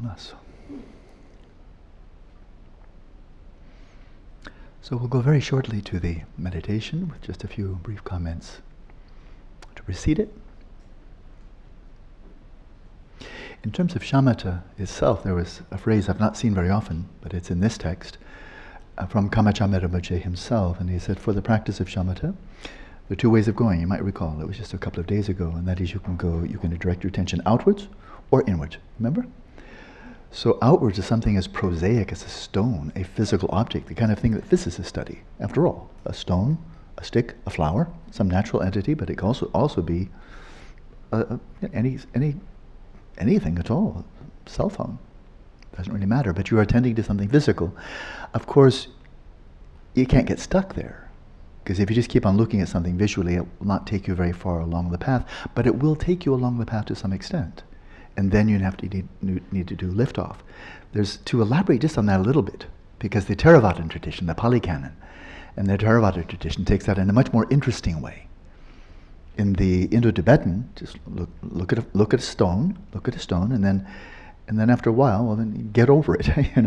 gozaimasu. So we'll go very shortly to the meditation with just a few brief comments to precede it. In terms of shamatha itself, there was a phrase I've not seen very often, but it's in this text, from Kamachamera Rinpoche himself, and he said, for the practice of shamatha, there are two ways of going. You might recall, it was just a couple of days ago, and that is you can direct your attention outwards or inwards, remember? So outwards is something as prosaic as a stone, a physical object, the kind of thing that physicists study. After all, a stone, a stick, a flower, some natural entity, but it can also be anything at all, cell phone, doesn't really matter, but you are attending to something physical. Of course, you can't get stuck there, because if you just keep on looking at something visually, it will not take you very far along the path, but it will take you along the path to some extent. And then you need to do liftoff. There's, to elaborate just on that a little bit, because the Theravada tradition, the Pali Canon, and the Theravada tradition takes that in a much more interesting way. In the Indo-Tibetan, just look at a stone, and then after a while, well, then get over it, and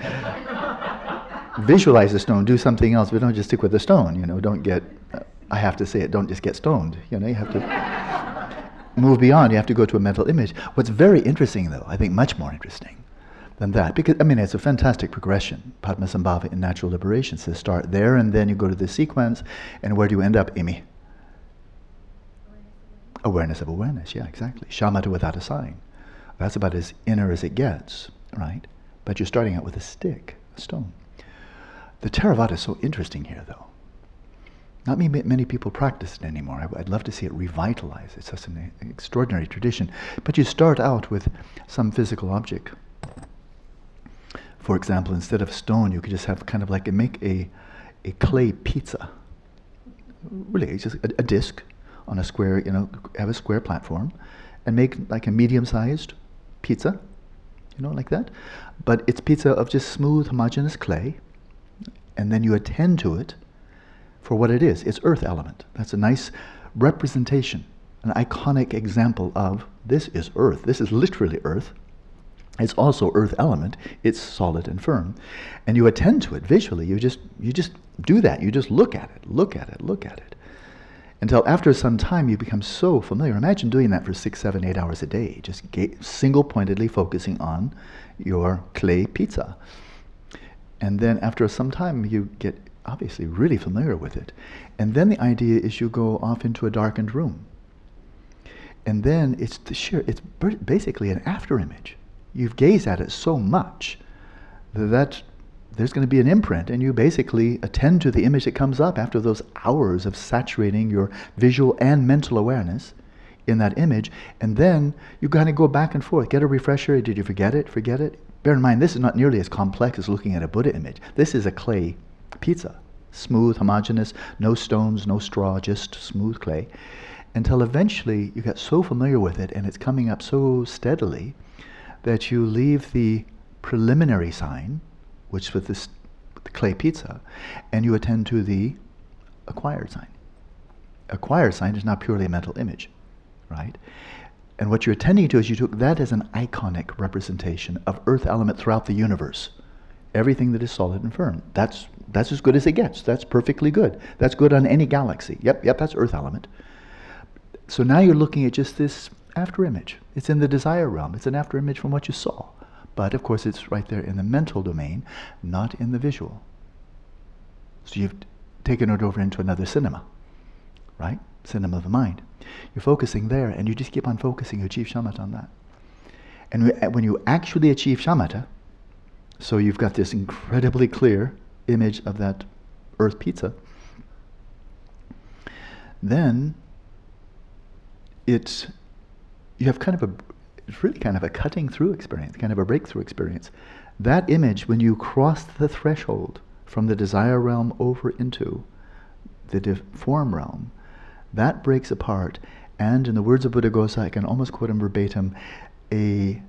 then visualize the stone, do something else, but don't just stick with the stone, don't get, I have to say it, don't just get stoned, you have to move beyond, you have to go to a mental image. What's very interesting though, I think much more interesting than that, because, it's a fantastic progression. Padmasambhava in Natural Liberation says start there, and then you go to the sequence, and where do you end up, Amy? Awareness of awareness, yeah, exactly. Shamatha without a sign. That's about as inner as it gets, right? But you're starting out with a stick, a stone. The Theravada is so interesting here, though. Not many people practice it anymore. I'd love to see it revitalized. It's such an extraordinary tradition. But you start out with some physical object. For example, instead of stone, you could just have kind of like make a clay pizza. Really, it's just a disc on a square, have a square platform, and make like a medium-sized pizza, like that. But it's pizza of just smooth, homogeneous clay, and then you attend to it for what it is. It's earth element. That's a nice representation, an iconic example of this is earth. This is literally earth. It's also earth element. It's solid and firm. And you attend to it visually. You just do that. You just look at it. Until after some time you become so familiar. Imagine doing that for 6, 7, 8 hours a day, just single-pointedly focusing on your clay pizza. And then after some time you get obviously really familiar with it. And then the idea is you go off into a darkened room. And then it's basically an after image. You've gazed at it so much that there's going to be an imprint, and you basically attend to the image that comes up after those hours of saturating your visual and mental awareness in that image, and then you kind of go back and forth, get a refresher. Did you forget it? Bear in mind, this is not nearly as complex as looking at a Buddha image. This is a clay pizza, smooth, homogeneous, no stones, no straw, just smooth clay, until eventually you get so familiar with it and it's coming up so steadily that you leave the preliminary sign, which with the clay pizza, and you attend to the acquired sign. Acquired sign is not purely a mental image, right? And what you're attending to is you took that as an iconic representation of earth element throughout the universe. Everything that is solid and firm. That's as good as it gets. That's perfectly good. That's good on any galaxy. Yep, that's earth element. So now you're looking at just this after image. It's in the desire realm. It's an after image from what you saw. But of course it's right there in the mental domain, not in the visual. So you've taken it over into another cinema, right? Cinema of the mind. You're focusing there, and you just keep on focusing. You achieve shamatha on that. And when you actually achieve shamatha, so you've got this incredibly clear image of that earth pizza, then you have it's really kind of a cutting through experience, kind of a breakthrough experience. That image, when you cross the threshold from the desire realm over into the form realm, that breaks apart, and in the words of Buddhaghosa, I can almost quote him verbatim, a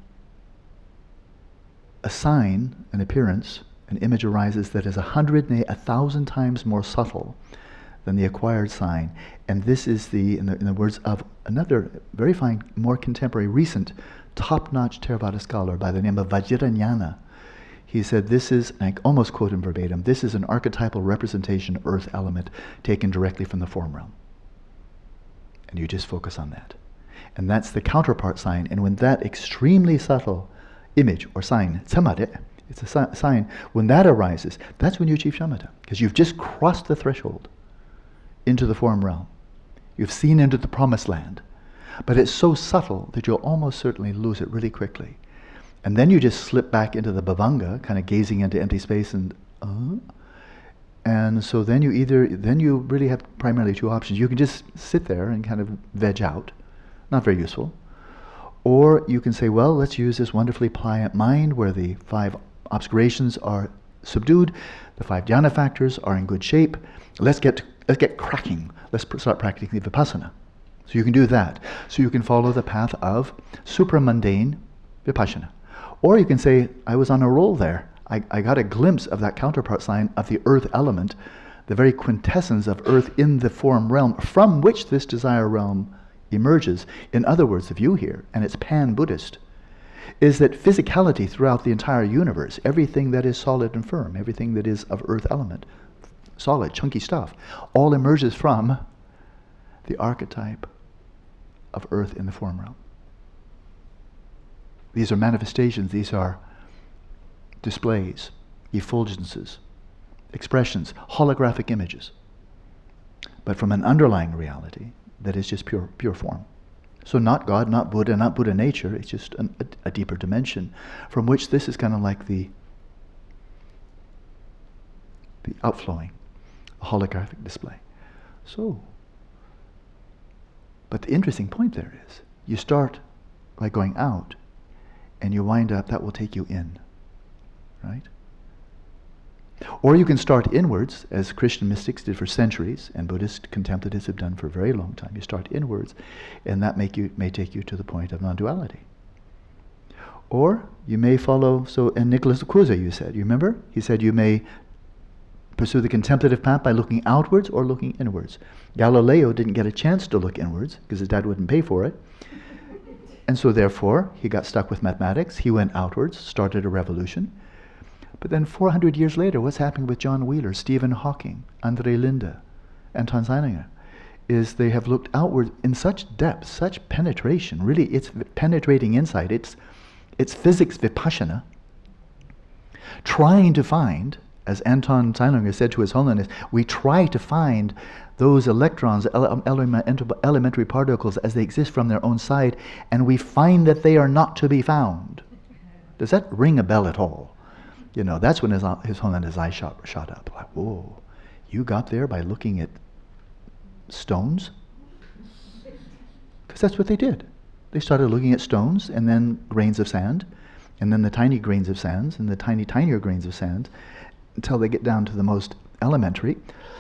sign, an appearance, an image arises that is 100, nay, 1,000 times more subtle than the acquired sign. And this is in the words of another very fine, more contemporary, recent, top-notch Theravada scholar by the name of Vajrayana. He said, this is, and I almost quote him verbatim, this is an archetypal representation of earth element taken directly from the form realm. And you just focus on that. And that's the counterpart sign. And when that extremely subtle image or sign, samadhi, it's a sign, when that arises, that's when you achieve shamatha. Because you've just crossed the threshold into the form realm. You've seen into the promised land. But it's so subtle that you'll almost certainly lose it really quickly. And then you just slip back into the bhavanga, kind of gazing into empty space and so then you really have primarily two options. You can just sit there and kind of veg out, not very useful. Or you can say, well, let's use this wonderfully pliant mind where the 5 obscurations are subdued, the 5 jhana factors are in good shape. Let's get cracking. Let's start practicing vipassana. So you can do that. So you can follow the path of supramundane vipassana. Or you can say, I was on a roll there. I got a glimpse of that counterpart sign of the earth element, the very quintessence of earth in the form realm from which this desire realm emerges. In other words, the view here, and it's pan-Buddhist, is that physicality throughout the entire universe, everything that is solid and firm, everything that is of earth element, solid, chunky stuff, all emerges from the archetype of earth in the form realm. These are manifestations, these are displays, effulgences, expressions, holographic images, but from an underlying reality that is just pure form. So not God, not Buddha nature, it's just a deeper dimension from which this is kind of like the outflowing, a holographic display. So, but the interesting point there is, you start by going out, and you wind up, that will take you in, right? Or you can start inwards, as Christian mystics did for centuries, and Buddhist contemplatives have done for a very long time. You start inwards, and that may take you to the point of non-duality. Or you may follow, and Nicholas of Cusa, you said, you remember? He said you may pursue the contemplative path by looking outwards or looking inwards. Galileo didn't get a chance to look inwards, because his dad wouldn't pay for it. And so therefore, he got stuck with mathematics. He went outwards, started a revolution. But then 400 years later, what's happening with John Wheeler, Stephen Hawking, Andre Linde, Anton Zeilinger, is they have looked outward in such depth, such penetration. Really, it's penetrating insight. It's physics vipassana, trying to find, as Anton Zeilinger said to His Holiness, we try to find those electrons, elementary particles, as they exist from their own side, and we find that they are not to be found. Does that ring a bell at all? You know, that's when His Holiness' eyes shot up. Like, whoa, you got there by looking at stones? Because that's what they did. They started looking at stones, and then grains of sand, and then the tiny grains of sands, and the tinier grains of sand, until they get down to the most elementary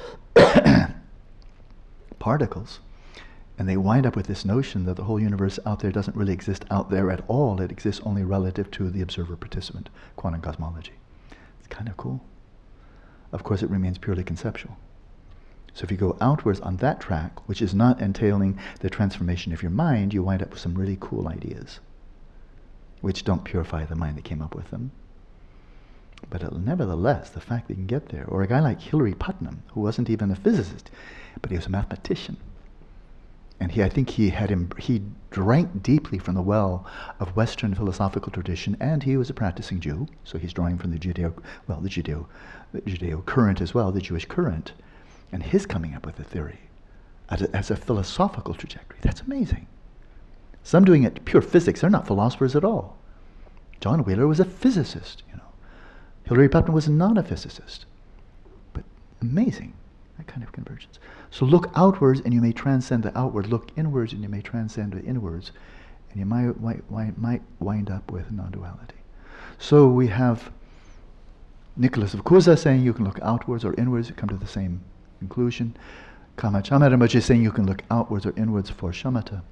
particles. And they wind up with this notion that the whole universe out there doesn't really exist out there at all. It exists only relative to the observer-participant, quantum cosmology. It's kind of cool. Of course, it remains purely conceptual. So if you go outwards on that track, which is not entailing the transformation of your mind, you wind up with some really cool ideas, which don't purify the mind that came up with them. But nevertheless, the fact that you can get there, or a guy like Hilary Putnam, who wasn't even a physicist, but he was a mathematician. And I think he drank deeply from the well of Western philosophical tradition, and he was a practicing Jew, so he's drawing from the Judeo current as well, the Jewish current. And his coming up with a theory as a philosophical trajectory, that's amazing. Some doing it pure physics, they're not philosophers at all. John Wheeler was a physicist, you know. Hilary Putnam was not a physicist. But amazing, that kind of convergence. So look outwards and you may transcend the outward. Look inwards and you may transcend the inwards. And you might wind up with non-duality. So we have Nicholas of Cusa saying you can look outwards or inwards, you come to the same conclusion. Kamacharma Rinpoche is saying you can look outwards or inwards for shamatha.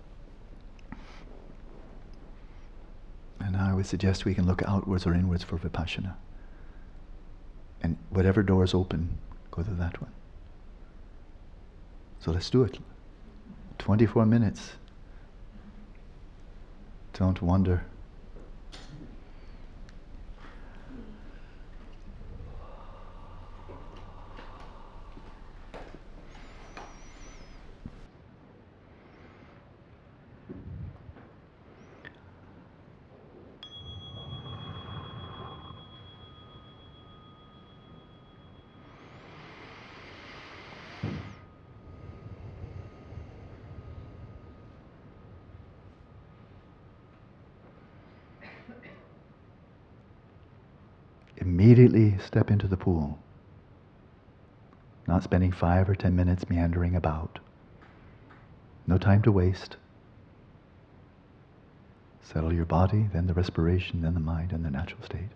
And I would suggest we can look outwards or inwards for vipassana. And whatever door is open, go to that one. So let's do it. 24 minutes. Don't wonder. Immediately step into the pool. Not spending 5 or 10 minutes meandering about. No time to waste. Settle your body, then the respiration, then the mind, and the natural state.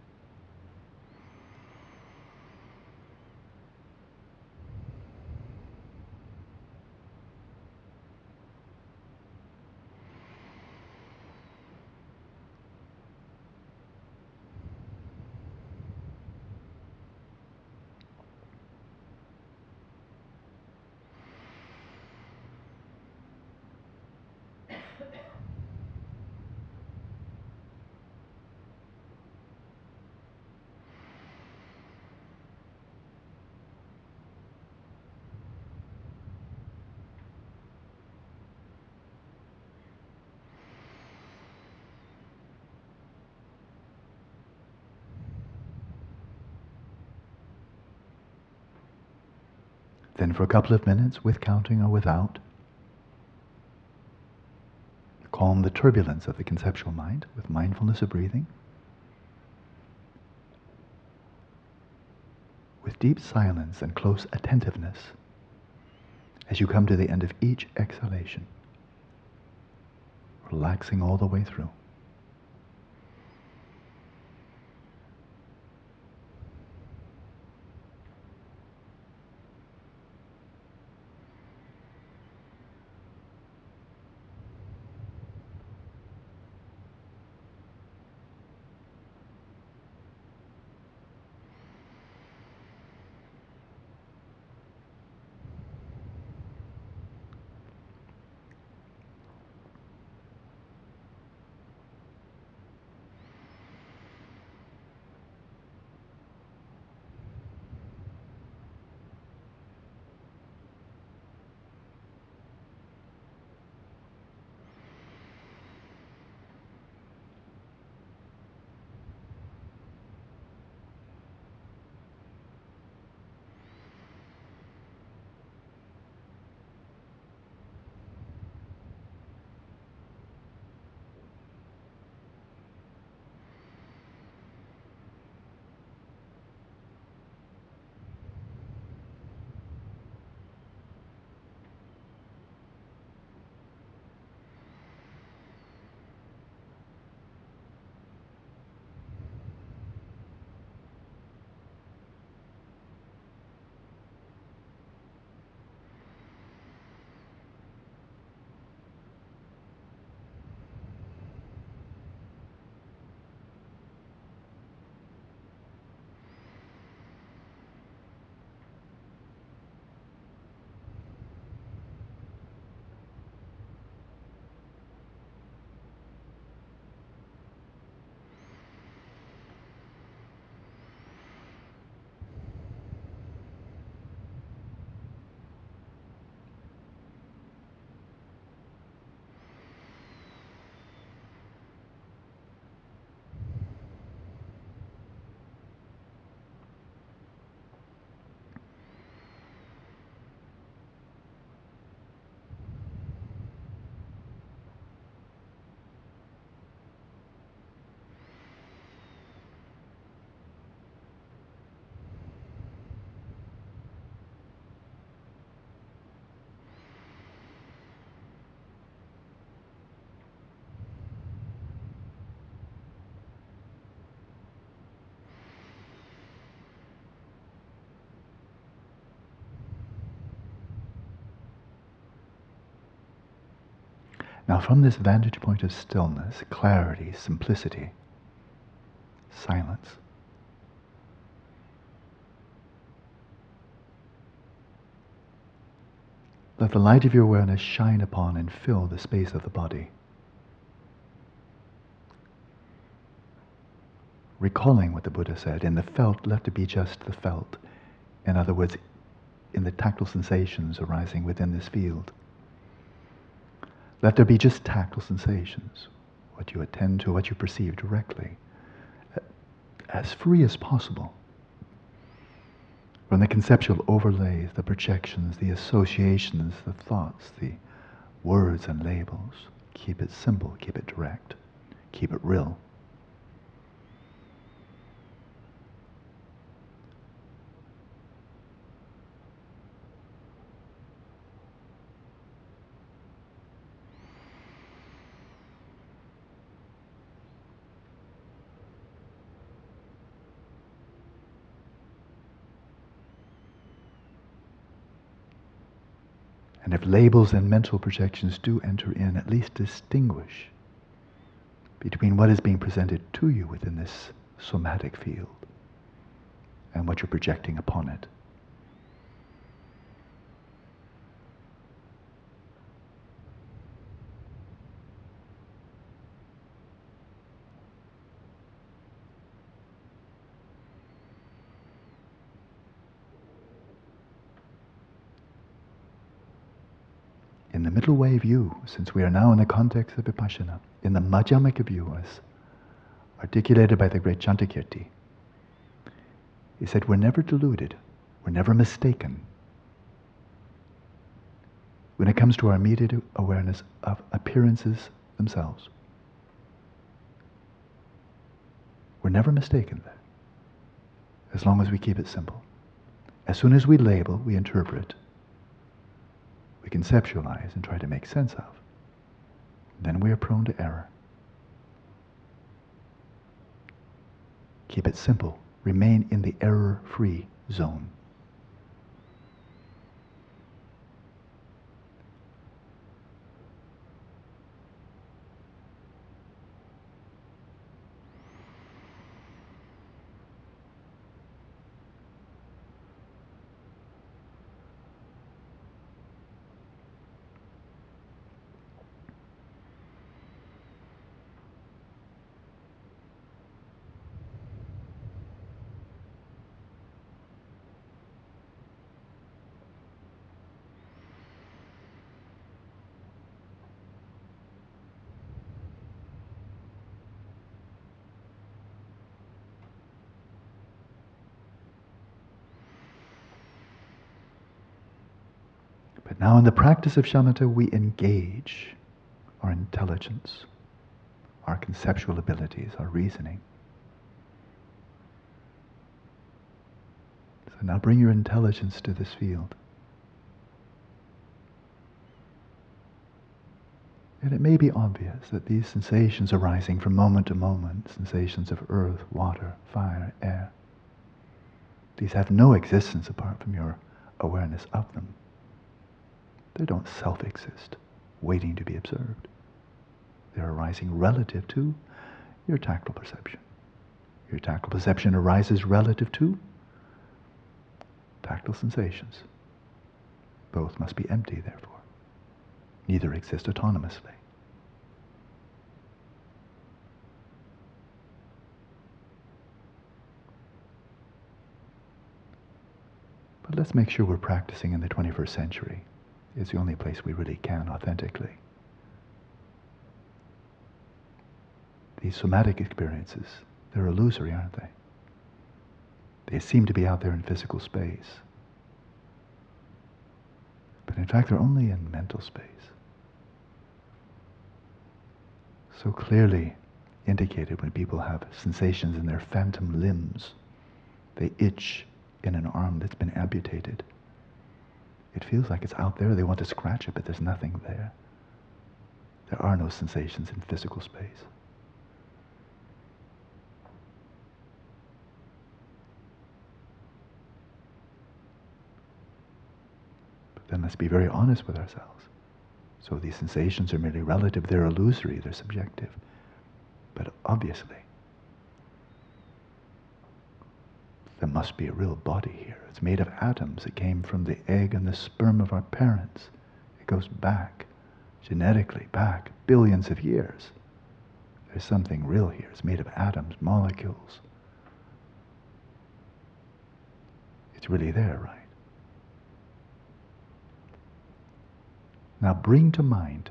Then for a couple of minutes, with counting or without, calm the turbulence of the conceptual mind with mindfulness of breathing. With deep silence and close attentiveness as you come to the end of each exhalation, relaxing all the way through. Now from this vantage point of stillness, clarity, simplicity, silence, Let the light of your awareness shine upon and fill the space of the body. Recalling what the Buddha said, in the felt, let it be just the felt. In other words, in the tactile sensations arising within this field. Let there be just tactile sensations, what you attend to, what you perceive directly, as free as possible from the conceptual overlays, the projections, the associations, the thoughts, the words and labels. Keep it simple, keep it direct, keep it real. And if labels and mental projections do enter in, at least distinguish between what is being presented to you within this somatic field and what you're projecting upon it. In the middle way view, since we are now in the context of Vipassana, in the Madhyamaka view as articulated by the great Chantakirti, he said we're never deluded, we're never mistaken when it comes to our immediate awareness of appearances themselves. We're never mistaken there, as long as we keep it simple. As soon as we label, we interpret, we conceptualize and try to make sense of, then we are prone to error. Keep it simple. Remain in the error-free zone. But now in the practice of shamatha, we engage our intelligence, our conceptual abilities, our reasoning. So now bring your intelligence to this field. And it may be obvious that these sensations arising from moment to moment, sensations of earth, water, fire, air, these have no existence apart from your awareness of them. They don't self-exist, waiting to be observed. They're arising relative to your tactile perception. Your tactile perception arises relative to tactile sensations. Both must be empty, therefore. Neither exist autonomously. But let's make sure we're practicing in the 21st century. It's the only place we really can authentically. These somatic experiences, they're illusory, aren't they? They seem to be out there in physical space. But in fact, they're only in mental space. So clearly indicated when people have sensations in their phantom limbs. They itch in an arm that's been amputated. It feels like it's out there. They want to scratch it, but there's nothing there. There are no sensations in physical space. But then let's be very honest with ourselves. So these sensations are merely relative, they're illusory, they're subjective. But obviously, there must be a real body here. It's made of atoms. It came from the egg and the sperm of our parents. It goes back, genetically back, billions of years. There's something real here. It's made of atoms, molecules. It's really there, right? Now bring to mind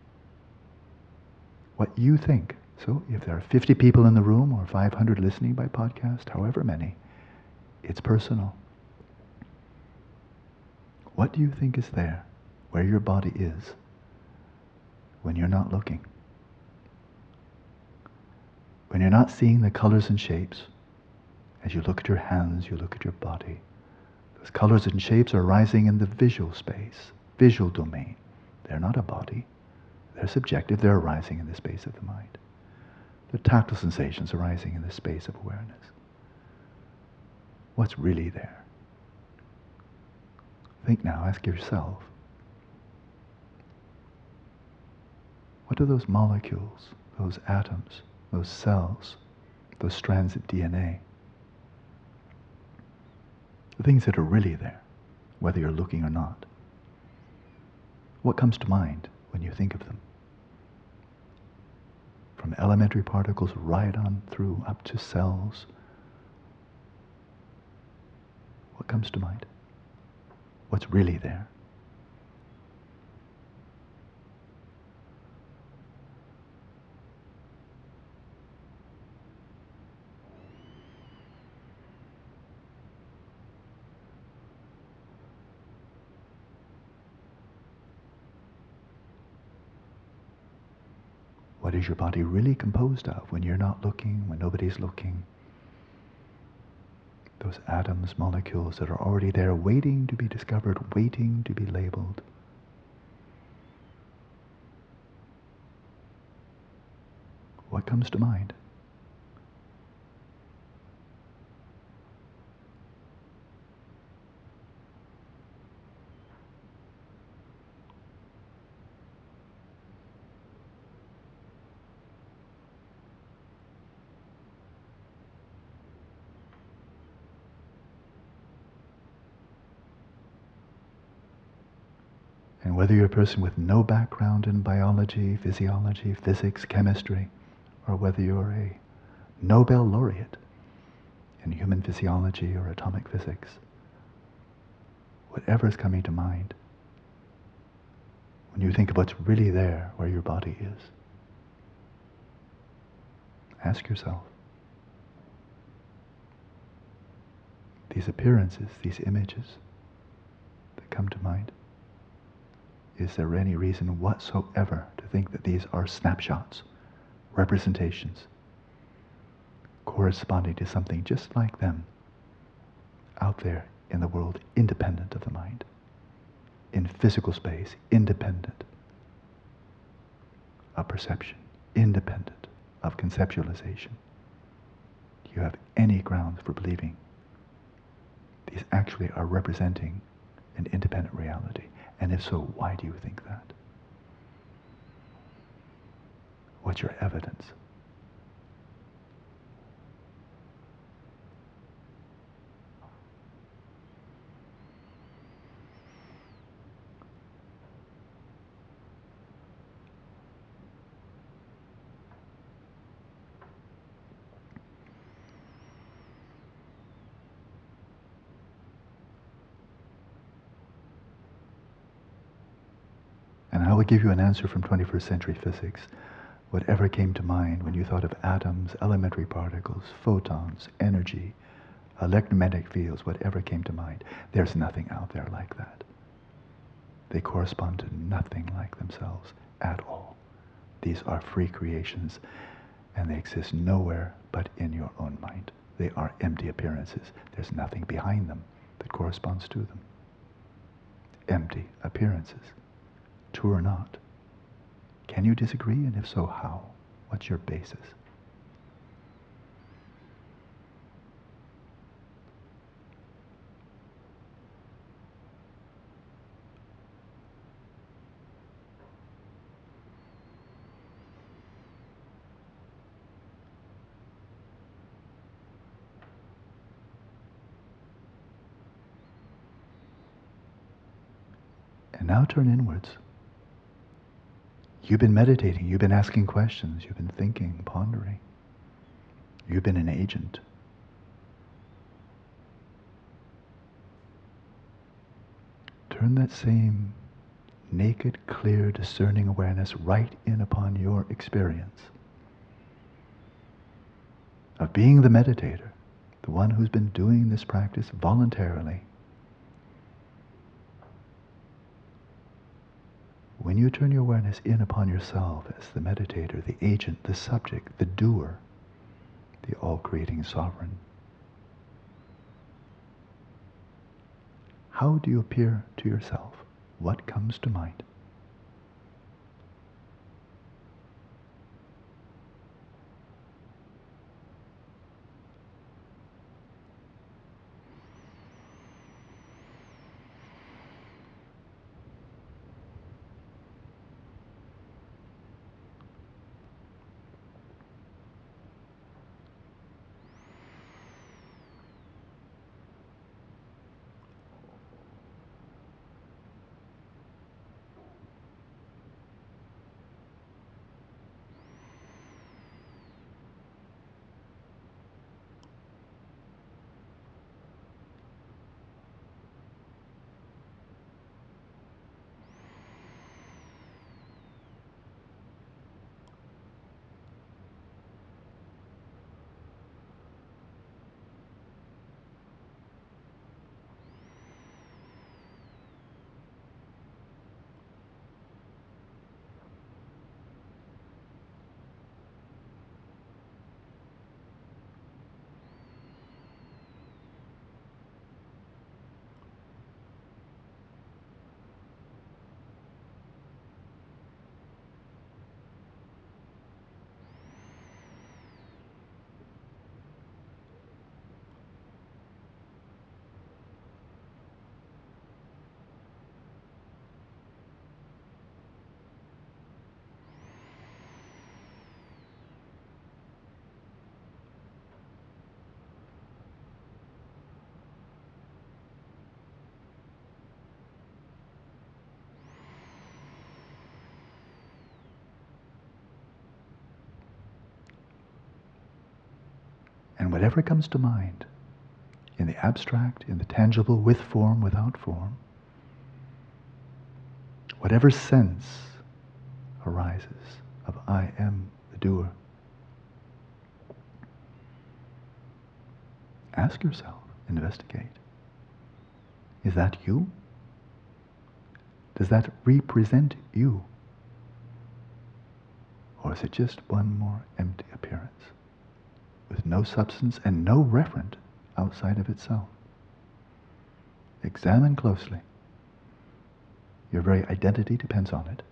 what you think. So if there are 50 people in the room or 500 listening by podcast, however many, it's personal. What do you think is there, where your body is, when you're not looking? When you're not seeing the colors and shapes, as you look at your hands, you look at your body, those colors and shapes are arising in the visual space, visual domain. They're not a body. They're subjective. They're arising in the space of the mind. The tactile sensations arising in the space of awareness. What's really there? Think now, ask yourself, what are those molecules, those atoms, those cells, those strands of DNA? The things that are really there, whether you're looking or not. What comes to mind when you think of them? From elementary particles right on through up to cells. What comes to mind? What's really there? What is your body really composed of when you're not looking, when nobody's looking? Those atoms, molecules that are already there, waiting to be discovered, waiting to be labeled. What comes to mind? And whether you're a person with no background in biology, physiology, physics, chemistry, or whether you're a Nobel laureate in human physiology or atomic physics, whatever is coming to mind, when you think of what's really there, where your body is, ask yourself, these appearances, these images that come to mind, is there any reason whatsoever to think that these are snapshots, representations, corresponding to something just like them, out there in the world, independent of the mind, in physical space, independent of perception, independent of conceptualization? Do you have any grounds for believing these actually are representing an independent reality? And if so, why do you think that? What's your evidence? And I will give you an answer from 21st century physics. Whatever came to mind when you thought of atoms, elementary particles, photons, energy, electromagnetic fields, whatever came to mind, there's nothing out there like that. They correspond to nothing like themselves at all. These are free creations, and they exist nowhere but in your own mind. They are empty appearances. There's nothing behind them that corresponds to them. Empty appearances. True or not? Can you disagree? And if so, how? What's your basis? And now turn inwards. You've been meditating, you've been asking questions, you've been thinking, pondering. You've been an agent. Turn that same naked, clear, discerning awareness right in upon your experience of being the meditator, the one who's been doing this practice voluntarily. When you turn your awareness in upon yourself as the meditator, the agent, the subject, the doer, the all-creating sovereign, how do you appear to yourself? What comes to mind? And whatever comes to mind, in the abstract, in the tangible, with form, without form, whatever sense arises of I am the doer, ask yourself, investigate, is that you? Does that represent you? Or is it just one more empty appearance, with no substance and no referent outside of itself? Examine closely. Your very identity depends on it.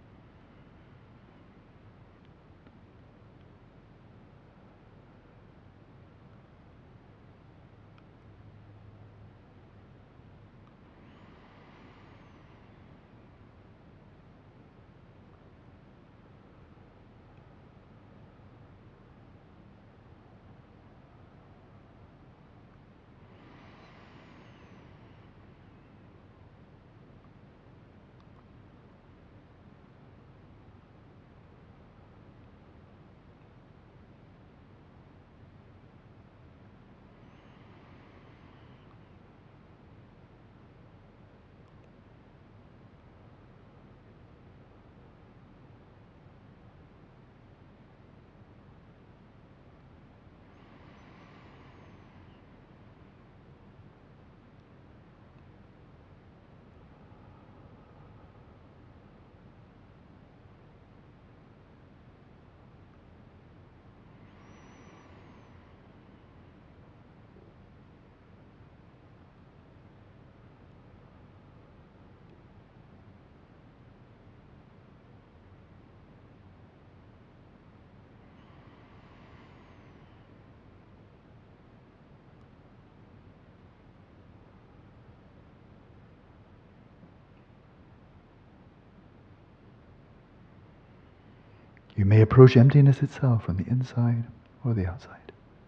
You may approach emptiness itself from the inside or the outside,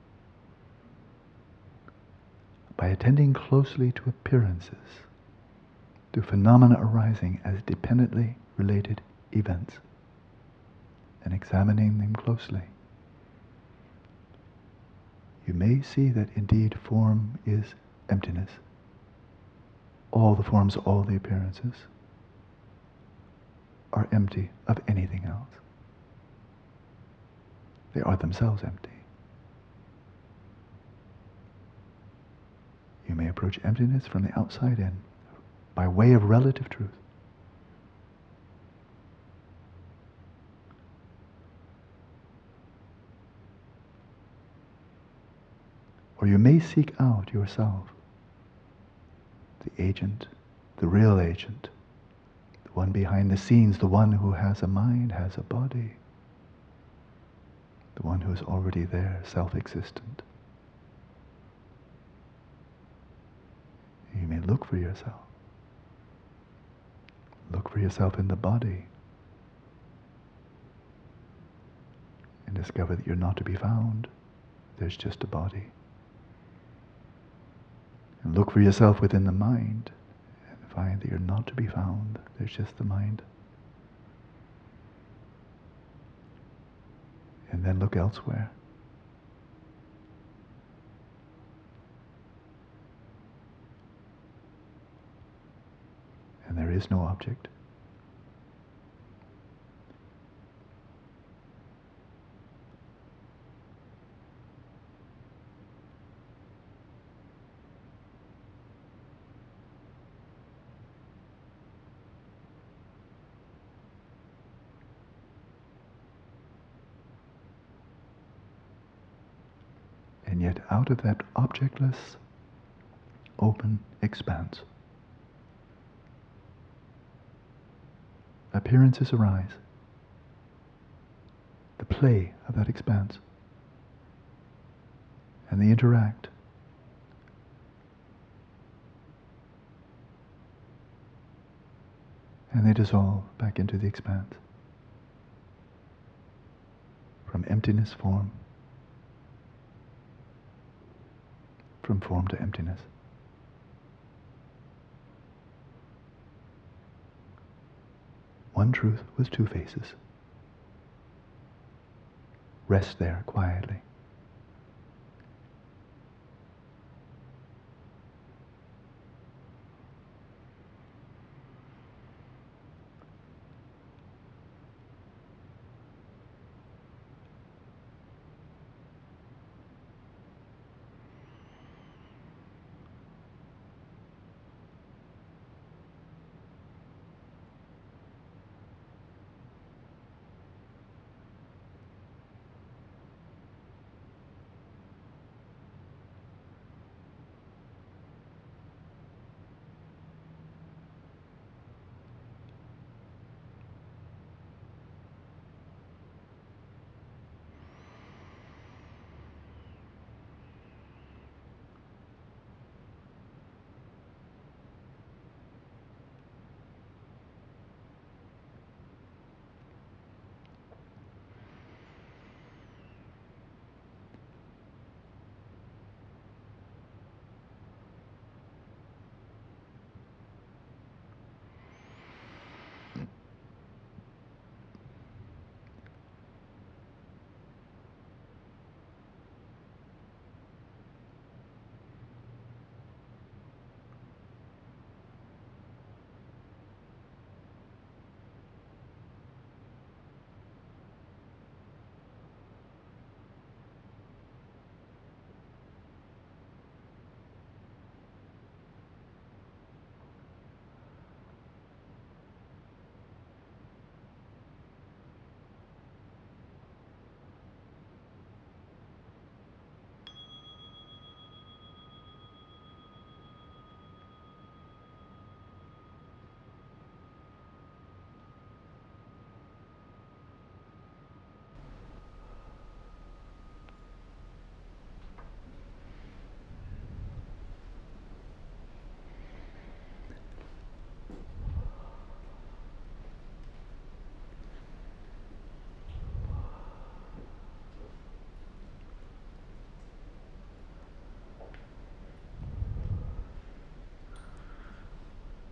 by attending closely to appearances, to phenomena arising as dependently related events. and examining them closely, you may see that indeed form is emptiness. All the forms, all the appearances are empty of anything else. They are themselves empty. You may approach emptiness from the outside in, by way of relative truth. Or you may seek out yourself, the agent, the real agent, the one behind the scenes, the one who has a mind, has a body, the one who is already there, self-existent. You may look for yourself. Look for yourself in the body and discover that you're not to be found. There's just a body. And look for yourself within the mind and find that you're not to be found. There's just the mind. And then look elsewhere. And there is no object. And yet out of that objectless, open expanse, appearances arise. The play of that expanse. And they interact. And they dissolve back into the expanse. From emptiness, form. From form to emptiness. One truth with two faces. Rest there quietly.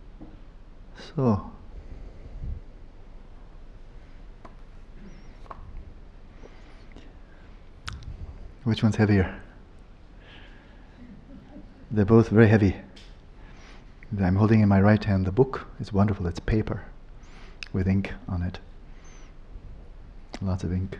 So, Which one's heavier? They're both very heavy. I'm holding in my right hand the book. It's wonderful. It's paper with ink on it. Lots of ink.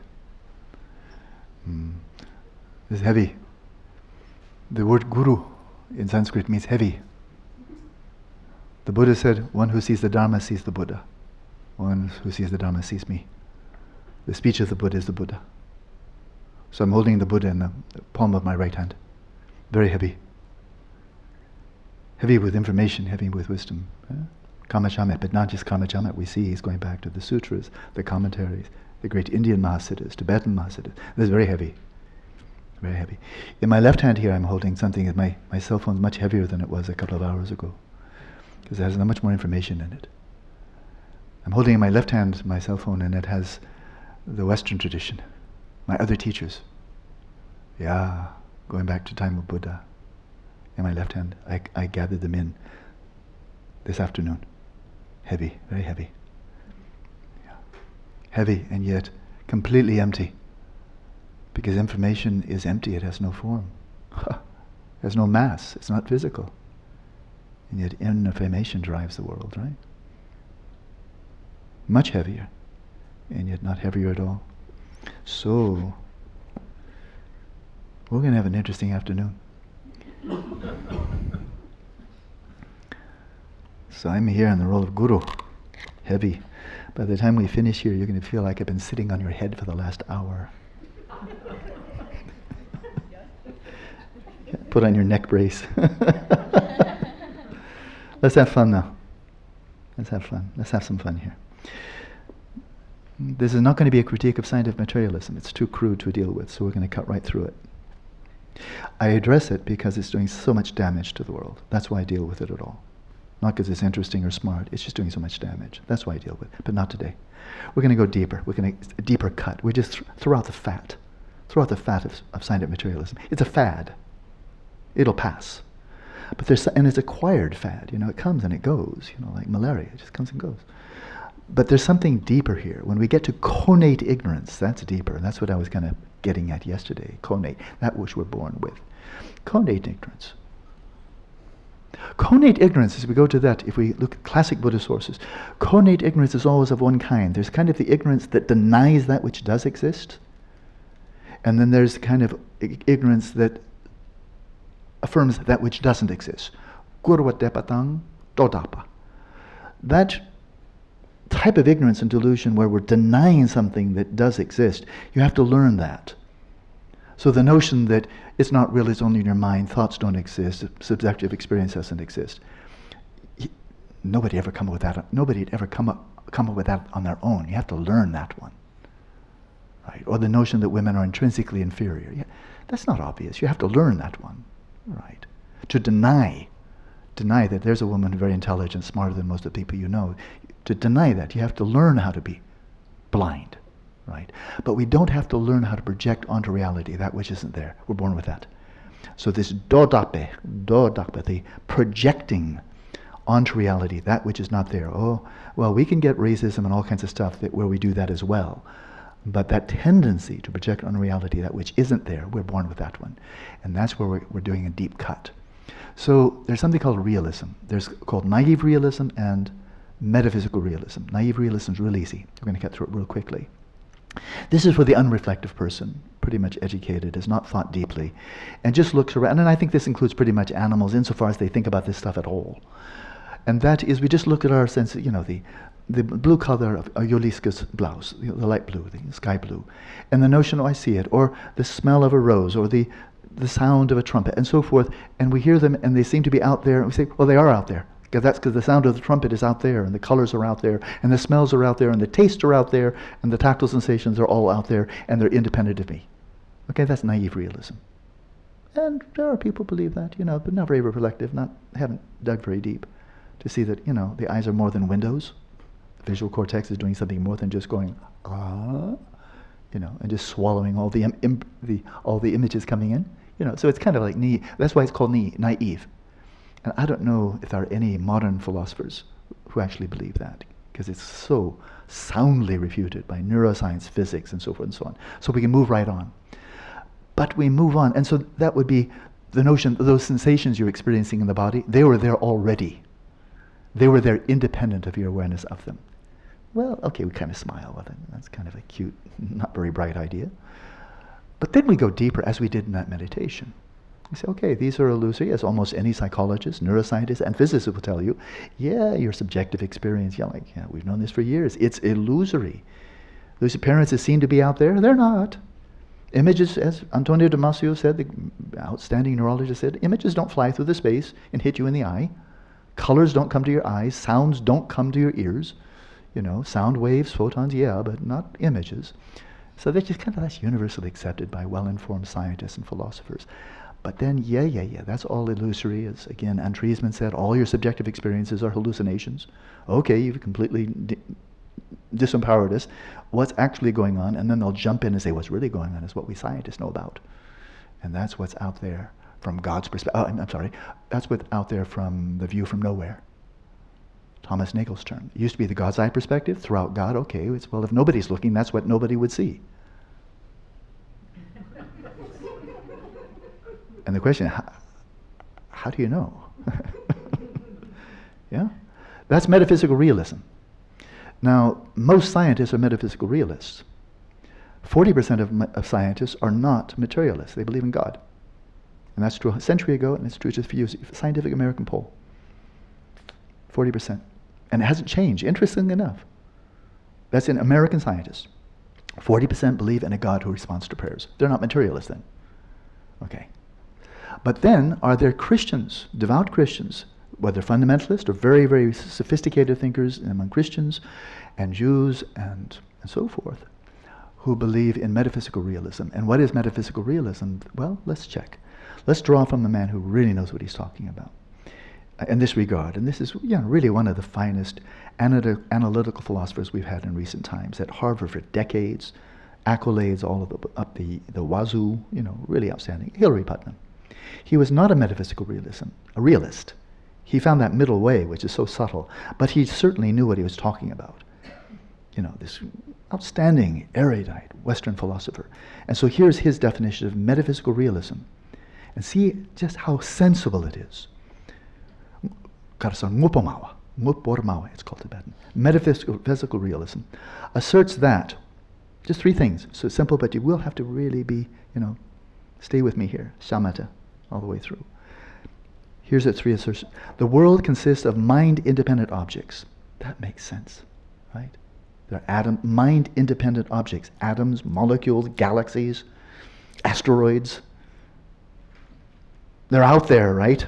It's heavy. The word guru in Sanskrit means heavy. The Buddha said, one who sees the Dharma sees the Buddha. One who sees the Dharma sees me. The speech of the Buddha is the Buddha. So I'm holding the Buddha in the palm of my right hand. Very heavy. Heavy with information, heavy with wisdom. Kamachamet, but not just Kamachamet. We see he's going back to the sutras, the commentaries, the great Indian Mahasiddhas, Tibetan Mahasiddhas. This is very heavy. Very heavy. In my left hand here I'm holding something that my cell phone's much heavier than it was a couple of hours ago, because it has much more information in it. I'm holding in my left hand my cell phone, and it has the Western tradition, my other teachers. Yeah, going back to time of Buddha. In my left hand, I gathered them in this afternoon. Heavy, very heavy. Yeah. Heavy and yet completely empty. Because information is empty, it has no form. It has no mass, it's not physical. And yet information drives the world, right? Much heavier, and yet not heavier at all. So, we're going to have an interesting afternoon. So I'm here in the role of guru, heavy. By the time we finish here, you're going to feel like I've been sitting on your head for the last hour. Put on your neck brace. Let's have fun now. Let's have fun. Let's have some fun here. This is not going to be a critique of scientific materialism. It's too crude to deal with, so we're going to cut right through it. I address it because it's doing so much damage to the world. That's why I deal with it at all. Not because it's interesting or smart. It's just doing so much damage. That's why I deal with it, but not today. We're going to go deeper. We're going to a deeper cut. We just throw out the fat. Throw out the fat of scientific materialism. It's a fad. It'll pass. But and it's acquired fad. It comes and it goes. Like malaria, it just comes and goes. But there's something deeper here. When we get to connate ignorance, that's deeper. And that's what I was kind of getting at yesterday. Connate, that which we're born with. Connate ignorance. Connate ignorance, as we go to that, if we look at classic Buddhist sources, connate ignorance is always of one kind. There's kind of the ignorance that denies that which does exist. And then there's the kind of ignorance that affirms that which doesn't exist. Gurvatepatang dodapa. That type of ignorance and delusion where we're denying something that does exist, you have to learn that. So the notion that it's not real, it's only in your mind, thoughts don't exist, subjective experience doesn't exist. Nobody ever come up with that. Nobody'd ever come up with that on their own. You have to learn that one. Right? Or the notion that women are intrinsically inferior. Yeah, that's not obvious. You have to learn that one. Right? To deny that there's a woman very intelligent, smarter than most of the people you know. To deny that, you have to learn how to be blind, right? But we don't have to learn how to project onto reality that which isn't there. We're born with that. So this dodape, the projecting onto reality that which is not there. Oh, well, we can get racism and all kinds of stuff where we do that as well. But that tendency to project on reality that which isn't there, we're born with that one. And that's where we're doing a deep cut. So there's something called realism. There's called naive realism and metaphysical realism. Naive realism is real easy. We're going to get through it real quickly. This is for the unreflective person, pretty much educated, has not thought deeply, and just looks around. And I think this includes pretty much animals insofar as they think about this stuff at all. And that is, we just look at our sense, the blue color of Ulysses' blouse, the light blue, the sky blue, and the notion, oh, I see it, or the smell of a rose, or the sound of a trumpet, and so forth, and we hear them, and they seem to be out there, and we say, well, they are out there. That's because the sound of the trumpet is out there, and the colors are out there, and the smells are out there, and the tastes are out there, and the tactile sensations are all out there, and they're independent of me. Okay, that's naive realism. And there are people who believe that, but not very reflective, haven't dug very deep to see that, the eyes are more than windows. The visual cortex is doing something more than just going, and just swallowing all the images coming in. So it's kind of like that's why it's called naive. And I don't know if there are any modern philosophers who actually believe that, because it's so soundly refuted by neuroscience, physics, and so forth and so on. So we can move right on. But we move on. And so that would be the notion, those sensations you're experiencing in the body, they were there already. They were there independent of your awareness of them. Well, okay, we kind of smile with it. That's kind of a cute, not very bright idea. But then we go deeper, as we did in that meditation. We say, okay, these are illusory, as almost any psychologist, neuroscientist, and physicist will tell you. Yeah, your subjective experience, yeah, we've known this for years. It's illusory. Those appearances seem to be out there. They're not. Images, as Antonio Damasio said, the outstanding neurologist said, images don't fly through the space and hit you in the eye. Colors don't come to your eyes. Sounds don't come to your ears. Sound waves, photons, yeah, but not images. So that's universally accepted by well-informed scientists and philosophers. But then, that's all illusory. As again, Anne Treisman said, all your subjective experiences are hallucinations. Okay, you've completely disempowered us. What's actually going on? And then they'll jump in and say, what's really going on is what we scientists know about. And that's what's out there from God's perspective. Oh, I'm sorry. That's what's out there from the view from nowhere. Thomas Nagel's term. It used to be the God's eye perspective. Throughout God, okay, if nobody's looking, that's what nobody would see. And the question, how do you know? Yeah? That's metaphysical realism. Now, most scientists are metaphysical realists. 40% of scientists are not materialists. They believe in God. And that's true a century ago, and it's true just for you. Scientific American poll. 40%. And it hasn't changed, interestingly enough. That's in American scientists. 40% believe in a God who responds to prayers. They're not materialists then. Okay. But then, are there Christians, devout Christians, whether fundamentalist or very, very sophisticated thinkers among Christians and Jews and so forth, who believe in metaphysical realism? And what is metaphysical realism? Well, let's check. Let's draw from the man who really knows what he's talking about in this regard. And this is really one of the finest analytical philosophers we've had in recent times. At Harvard for decades, accolades all up the wazoo, really outstanding. Hilary Putnam. He was not a metaphysical a realist. He found that middle way, which is so subtle, but he certainly knew what he was talking about. This outstanding, erudite Western philosopher. And so here's his definition of metaphysical realism. And see just how sensible it is. Ngupomawa, it's called Tibetan. Metaphysical realism asserts that, just three things, so simple, but you will have to really be, stay with me here, shamatha, all the way through. Here's the three assertions. The world consists of mind-independent objects. That makes sense, right? They're mind-independent objects. Atoms, molecules, galaxies, asteroids. They're out there, right?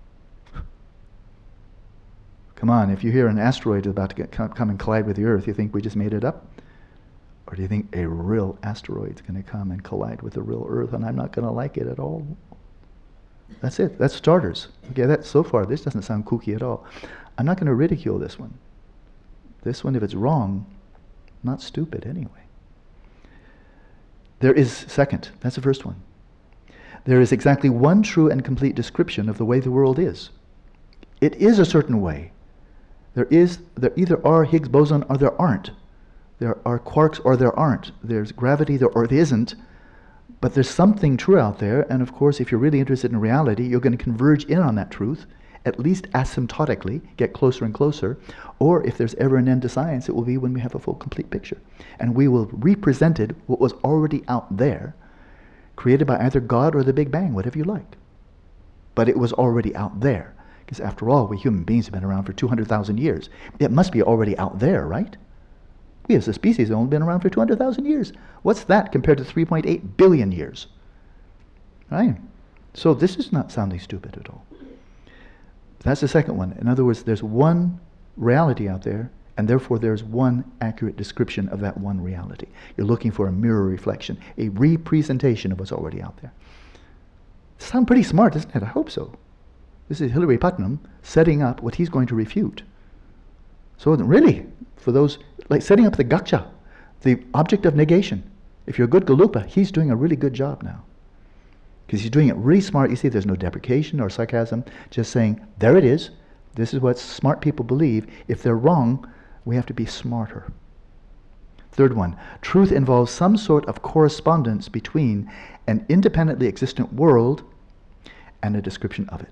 Come on, if you hear an asteroid is about to come and collide with the Earth, you think we just made it up? Or do you think a real asteroid's going to come and collide with the real Earth and I'm not going to like it at all? That's it. That's starters. Okay, so far, this doesn't sound kooky at all. I'm not going to ridicule this one. This one, if it's wrong, not stupid anyway. There is, second, that's the first one. There is exactly one true and complete description of the way the world is. It is a certain way. There either are Higgs boson or there aren't. There are quarks or there aren't. There's gravity or there isn't. But there's something true out there, and of course, if you're really interested in reality, you're going to converge in on that truth, at least asymptotically, get closer and closer, or if there's ever an end to science, it will be when we have a full, complete picture. And we will represent what was already out there, created by either God or the Big Bang, whatever you like. But it was already out there, because after all, we human beings have been around for 200,000 years. It must be already out there, right? We as a species have only been around for 200,000 years. What's that compared to 3.8 billion years? Right? So this is not sounding stupid at all. That's the second one. In other words, there's one reality out there, and therefore there's one accurate description of that one reality. You're looking for a mirror reflection, a representation of what's already out there. Sound pretty smart, doesn't it? I hope so. This is Hilary Putnam setting up what he's going to refute. So really, for those, like setting up the gacha, the object of negation. If you're a good Galupa, he's doing a really good job now. Because he's doing it really smart. You see, there's no deprecation or sarcasm, just saying, there it is. This is what smart people believe. If they're wrong, we have to be smarter. Third one, truth involves some sort of correspondence between an independently existent world and a description of it.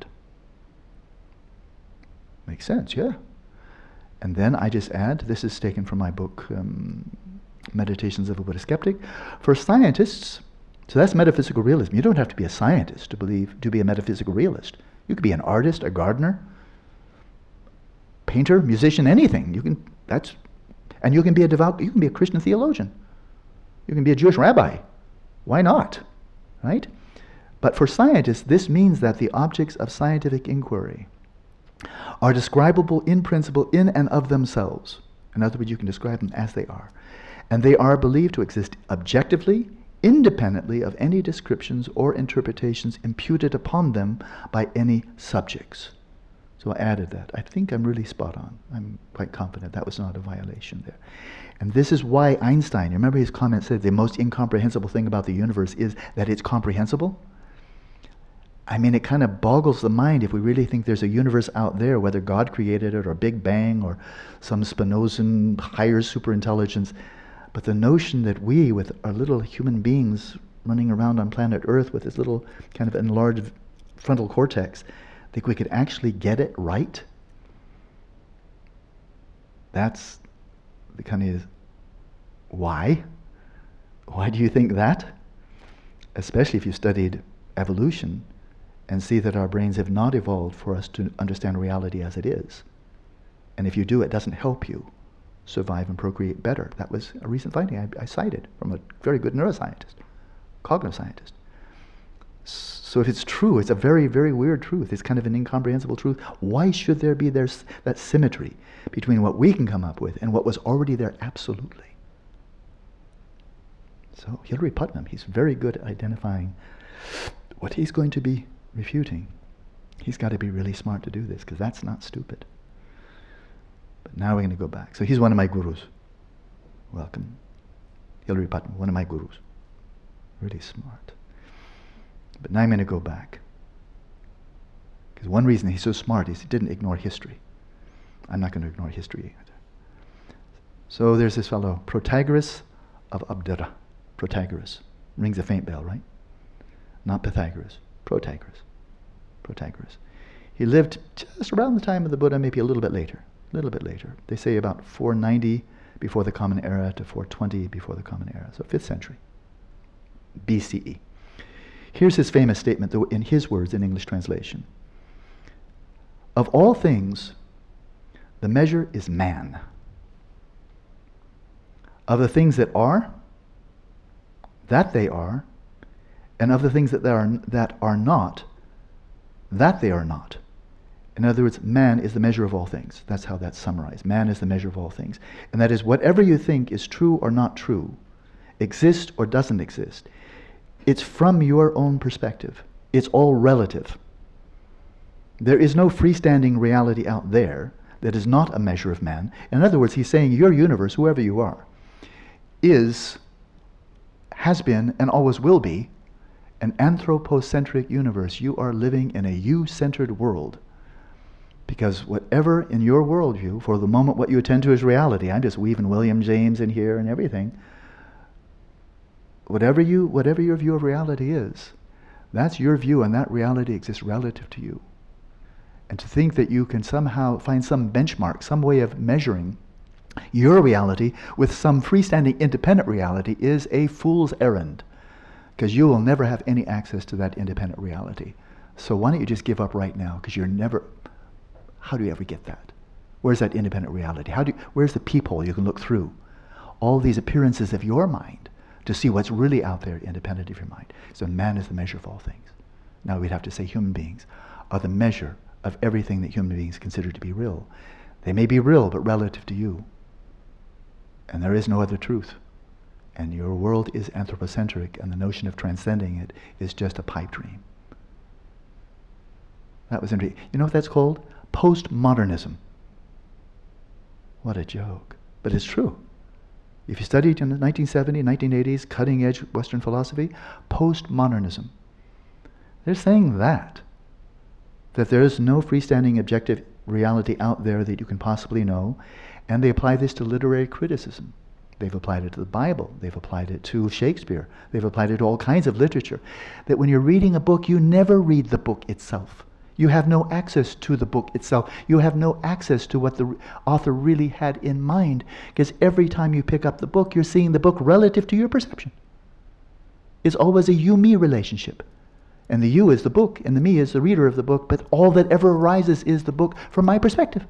Makes sense, yeah. And then I just add, this is taken from my book, Meditations of a Buddhist Skeptic. For scientists, so that's metaphysical realism. You don't have to be a scientist to be a metaphysical realist. You could be an artist, a gardener, painter, musician, anything. You can be a devout, you can be a Christian theologian. You can be a Jewish rabbi. Why not? Right? But for scientists, this means that the objects of scientific inquiry are describable in principle in and of themselves. In other words, you can describe them as they are. And they are believed to exist objectively, independently of any descriptions or interpretations imputed upon them by any subjects. So I added that. I think I'm really spot on. I'm quite confident that was not a violation there. And this is why Einstein, remember his comment said the most incomprehensible thing about the universe is that it's comprehensible? I mean, it kind of boggles the mind if we really think there's a universe out there, whether God created it or Big Bang or some Spinozan higher superintelligence. But the notion that we, with our little human beings running around on planet Earth with this little kind of enlarged frontal cortex, think we could actually get it right? That's the kind of, why? Why do you think that? Especially if you studied evolution and see that our brains have not evolved for us to understand reality as it is. And if you do, it doesn't help you survive and procreate better. That was a recent finding I cited from a very good neuroscientist, cognitive scientist. So if it's true, it's a very, very weird truth. It's kind of an incomprehensible truth. Why should there be that symmetry between what we can come up with and what was already there absolutely? So Hilary Putnam, he's very good at identifying what he's going to be refuting. He's got to be really smart to do this, because that's not stupid. But now we're going to go back. So he's one of my gurus. Welcome. Hilary Putnam, one of my gurus. Really smart. But now I'm going to go back. Because one reason he's so smart is he didn't ignore history. I'm not going to ignore history either. So there's this fellow, Protagoras of Abdera. Protagoras. Rings a faint bell, right? Not Pythagoras. Protagoras. Protagoras. He lived just around the time of the Buddha, maybe a little bit later. A little bit later. They say about 490 before the Common Era to 420 before the Common Era. So 5th century. BCE. Here's his famous statement, though, in his words in English translation. Of all things, the measure is man. Of the things that are, that they are, and of the things that are not, that they are not. In other words, man is the measure of all things. That's how that's summarized. Man is the measure of all things. And that is whatever you think is true or not true, exists or doesn't exist, it's from your own perspective. It's all relative. There is no freestanding reality out there that is not a measure of man. In other words, he's saying your universe, whoever you are, has been, and always will be, an anthropocentric universe. You are living in a you-centered world. Because whatever in your worldview, for the moment what you attend to is reality. I'm just weaving William James in here and everything. Whatever your view of reality is, that's your view, and that reality exists relative to you. And to think that you can somehow find some benchmark, some way of measuring your reality with some freestanding independent reality is a fool's errand, because you will never have any access to that independent reality. So why don't you just give up right now, because you're never, how do you ever get that? Where's that independent reality? Where's the peephole you can look through? All these appearances of your mind to see what's really out there independent of your mind. So man is the measure of all things. Now we'd have to say human beings are the measure of everything that human beings consider to be real. They may be real, but relative to you. And there is no other truth. And your world is anthropocentric, and the notion of transcending it is just a pipe dream. That was interesting. You know what that's called? Postmodernism. What a joke. But it's true. If you studied in the 1970s, 1980s, cutting-edge Western philosophy, postmodernism, they're saying that there is no freestanding objective reality out there that you can possibly know, and they apply this to literary criticism. They've applied it to the Bible. They've applied it to Shakespeare. They've applied it to all kinds of literature. That when you're reading a book, you never read the book itself. You have no access to the book itself. You have no access to what the author really had in mind, because every time you pick up the book, you're seeing the book relative to your perception. It's always a you-me relationship. And the you is the book, and the me is the reader of the book, but all that ever arises is the book from my perspective.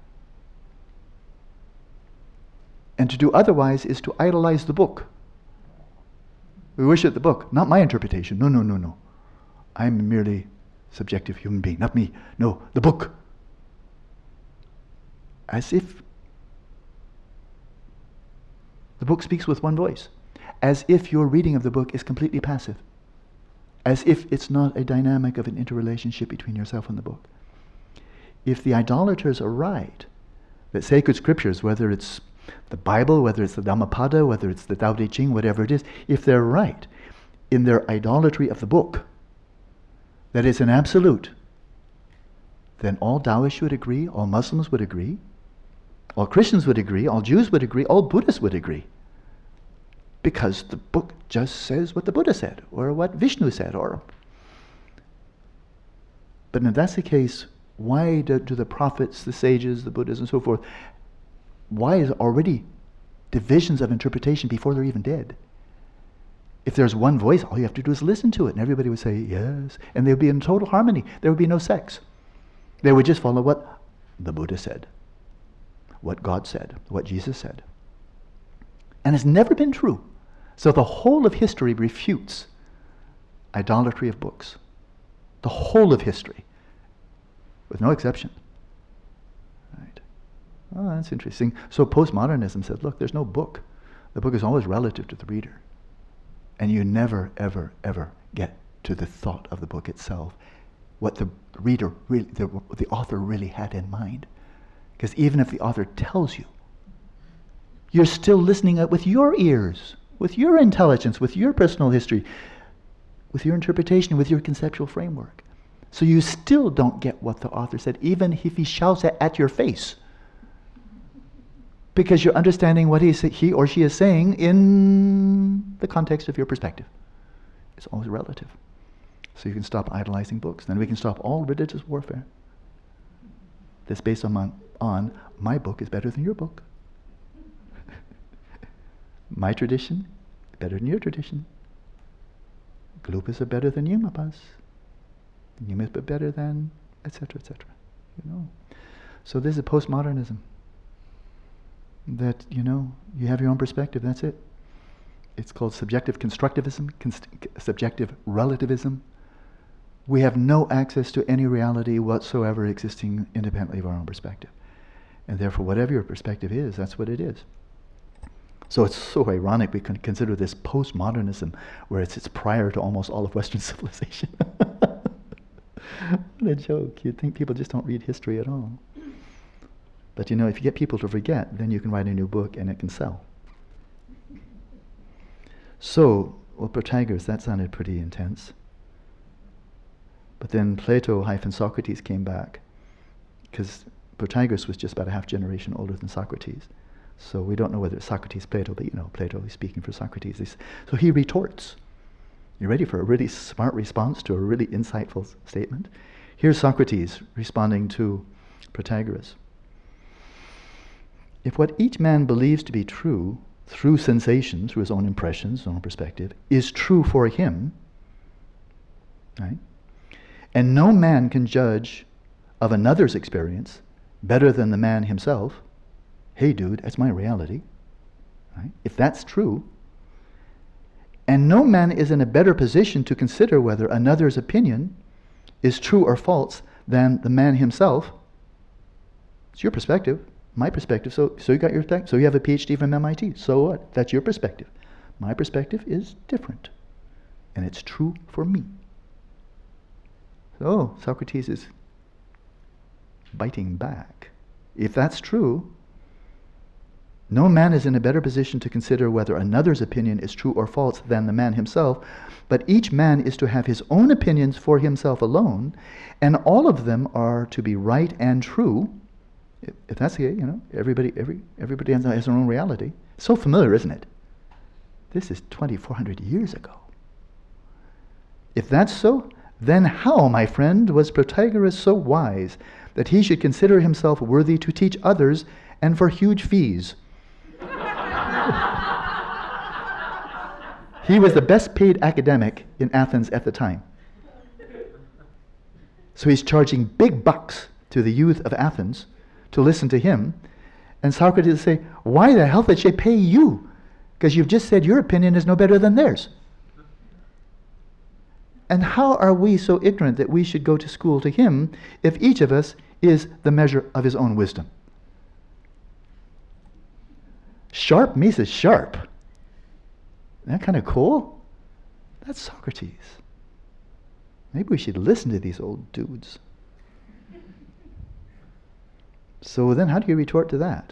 And to do otherwise is to idolize the book. We worship the book, not my interpretation. No, no, no, no. I'm merely subjective human being, not me. No, the book. As if the book speaks with one voice. As if your reading of the book is completely passive. As if it's not a dynamic of an interrelationship between yourself and the book. If the idolaters are right, that sacred scriptures, whether it's the Bible, whether it's the Dhammapada, whether it's the Tao Te Ching, whatever it is, if they're right in their idolatry of the book, that is an absolute, then all Taoists would agree, all Muslims would agree, all Christians would agree, all Jews would agree, all Buddhists would agree. Because the book just says what the Buddha said, or what Vishnu said, or... But if that's the case, why do the prophets, the sages, the Buddhas, and so forth, why is already divisions of interpretation before they're even dead? If there's one voice, all you have to do is listen to it, and everybody would say, yes, and they would be in total harmony. There would be no sex. They would just follow what the Buddha said, what God said, what Jesus said. And it's never been true. So the whole of history refutes idolatry of books. The whole of history, with no exception. Right. Oh, that's interesting. So postmodernism said, look, there's no book. The book is always relative to the reader. And you never, ever, ever get to the thought of the book itself, what the reader, really, the author really had in mind. Because even if the author tells you, you're still listening with your ears, with your intelligence, with your personal history, with your interpretation, with your conceptual framework. So you still don't get what the author said, even if he shouts it at your face. Because you're understanding what he or she is saying in the context of your perspective. It's always relative. So you can stop idolizing books. Then we can stop all religious warfare that's based on my book is better than your book. My tradition better than your tradition. Glupas are better than Yumapas. Yumas are better than, etc., etc. You know. So this is postmodernism. That, you know, you have your own perspective, that's it. It's called subjective constructivism, subjective relativism. We have no access to any reality whatsoever existing independently of our own perspective. And therefore, whatever your perspective is, that's what it is. So it's so ironic we can consider this postmodernism, where it's prior to almost all of Western civilization. What a joke. You'd think people just don't read history at all. But you know, if you get people to forget, then you can write a new book and it can sell. So, well, Protagoras, that sounded pretty intense. But then Plato-Socrates came back, because Protagoras was just about a half generation older than Socrates. So we don't know whether it's Socrates, Plato, but you know, Plato is speaking for Socrates. So he retorts. You ready for a really smart response to a really insightful statement? Here's Socrates responding to Protagoras. If what each man believes to be true through sensation, through his own impressions, his own perspective, is true for him, right? And no man can judge of another's experience better than the man himself, hey dude, that's my reality, right? If that's true, and no man is in a better position to consider whether another's opinion is true or false than the man himself, it's your perspective. My perspective, so you got your so you have a PhD from MIT. So what? That's your perspective. My perspective is different, and it's true for me. So Socrates is biting back. If that's true, no man is in a better position to consider whether another's opinion is true or false than the man himself, but each man is to have his own opinions for himself alone, and all of them are to be right and true. If that's the, you know, everybody has their own reality. So familiar, isn't it? This is 2,400 years ago. If that's so, then how, my friend, was Protagoras so wise that he should consider himself worthy to teach others and for huge fees? He was the best paid academic in Athens at the time. So he's charging big bucks to the youth of Athens to listen to him. And Socrates would say, why the hell did she pay you? Because you've just said your opinion is no better than theirs. And how are we so ignorant that we should go to school to him if each of us is the measure of his own wisdom? Sharp Mises sharp. Isn't that kind of cool? That's Socrates. Maybe we should listen to these old dudes. So then how do you retort to that?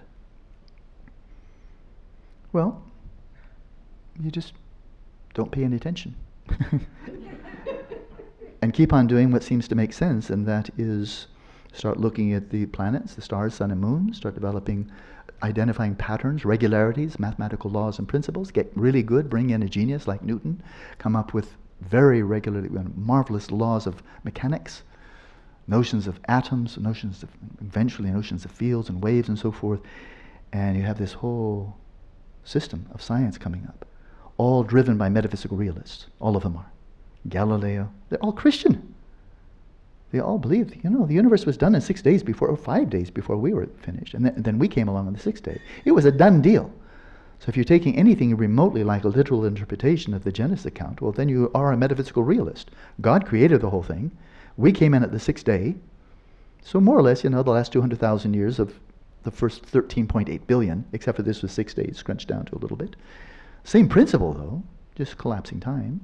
Well, you just don't pay any attention. And keep on doing what seems to make sense, and that is start looking at the planets, the stars, sun and moon, start identifying patterns, regularities, mathematical laws and principles, get really good, bring in a genius like Newton, come up with very regularly marvelous laws of mechanics, notions of atoms, eventually notions of fields and waves and so forth, and you have this whole system of science coming up, all driven by metaphysical realists. All of them are. Galileo, they're all Christian. They all believed, the universe was done in 6 days before, or 5 days before we were finished, and then we came along on the 6th day. It was a done deal. So if you're taking anything remotely like a literal interpretation of the Genesis account, well, then you are a metaphysical realist. God created the whole thing. We came in at the 6th day. So more or less, the last 200,000 years of the first 13.8 billion, except for this was 6 days, scrunched down to a little bit. Same principle, though, just collapsing time.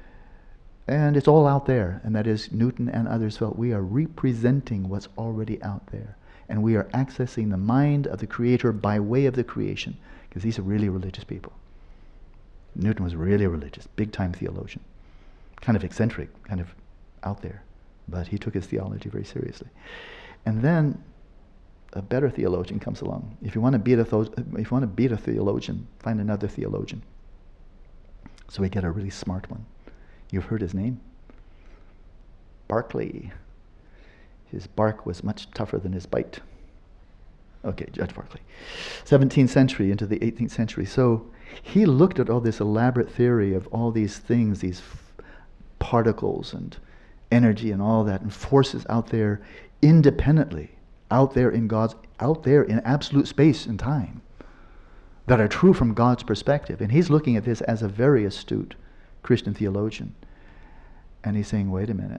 And it's all out there, and that is Newton and others felt we are representing what's already out there. And we are accessing the mind of the Creator by way of the creation, because these are really religious people. Newton was really religious, big-time theologian, kind of eccentric, kind of out there, but he took his theology very seriously. And then a better theologian comes along. If you want to beat a theologian, find another theologian. So we get a really smart one. You've heard his name? Berkeley. His bark was much tougher than his bite. Okay, Judge Berkeley. 17th century into the 18th century. So he looked at all this elaborate theory of all these things, these particles and energy and all that, and forces out there independently, out there in absolute space and time, that are true from God's perspective. And he's looking at this as a very astute Christian theologian. And he's saying, wait a minute.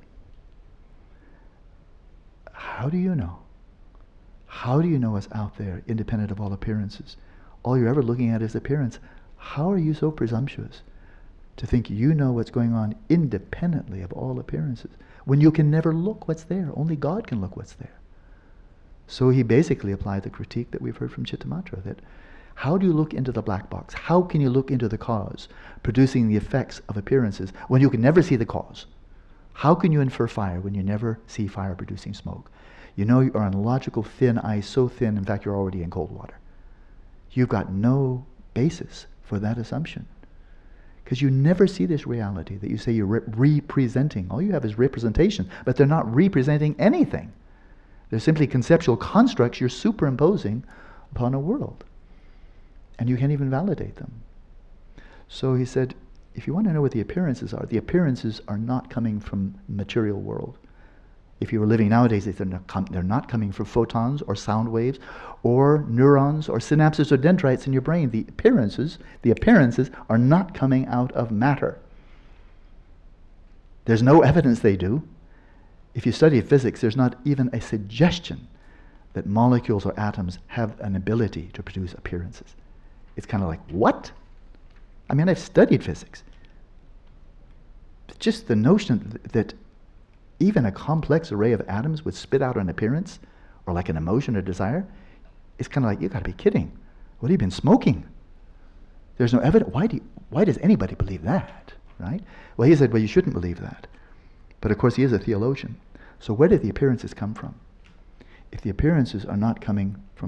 How do you know? How do you know what's out there, independent of all appearances? All you're ever looking at is appearance. How are you so presumptuous to think you know what's going on independently of all appearances, when you can never look what's there? Only God can look what's there. So he basically applied the critique that we've heard from Chittamatra, that how do you look into the black box? How can you look into the cause, producing the effects of appearances, when you can never see the cause? How can you infer fire when you never see fire producing smoke? You know you are on logical thin ice, so thin, in fact, you're already in cold water. You've got no basis for that assumption, because you never see this reality that you say you're representing. All you have is representation, but they're not representing anything. They're simply conceptual constructs you're superimposing upon a world. And you can't even validate them. So he said, if you want to know what the appearances are not coming from the material world. If you were living nowadays, they're not coming from photons or sound waves or neurons or synapses or dendrites in your brain. The appearances are not coming out of matter. There's no evidence they do. If you study physics, there's not even a suggestion that molecules or atoms have an ability to produce appearances. It's kind of like, what? I mean, I've studied physics. But just the notion that even a complex array of atoms would spit out an appearance, or like an emotion or desire, is kind of like, you got to be kidding. What have you been smoking? There's no evidence. Why does anybody believe that, right? Well, he said, well, you shouldn't believe that. But of course, he is a theologian. So where did the appearances come from? If the appearances are not coming from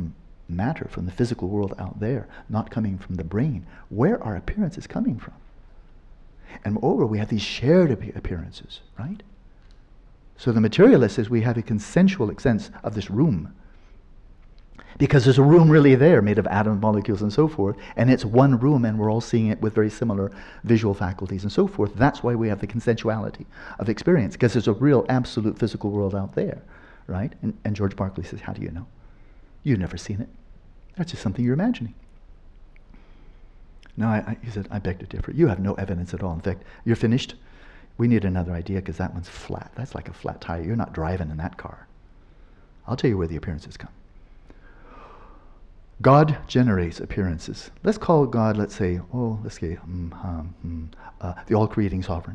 matter, from the physical world out there, not coming from the brain, where are appearances coming from? And moreover, we have these shared appearances, right? So the materialist says we have a consensual sense of this room, because there's a room really there made of atoms, molecules, and so forth, and it's one room, and we're all seeing it with very similar visual faculties and so forth. That's why we have the consensuality of experience, because there's a real absolute physical world out there, right? And George Berkeley says, how do you know? You've never seen it. That's just something you're imagining. No, he said, I beg to differ. You have no evidence at all. In fact, you're finished. We need another idea, because that one's flat. That's like a flat tire. You're not driving in that car. I'll tell you where the appearances come. God generates appearances. Let's call God, let's say, the all-creating sovereign.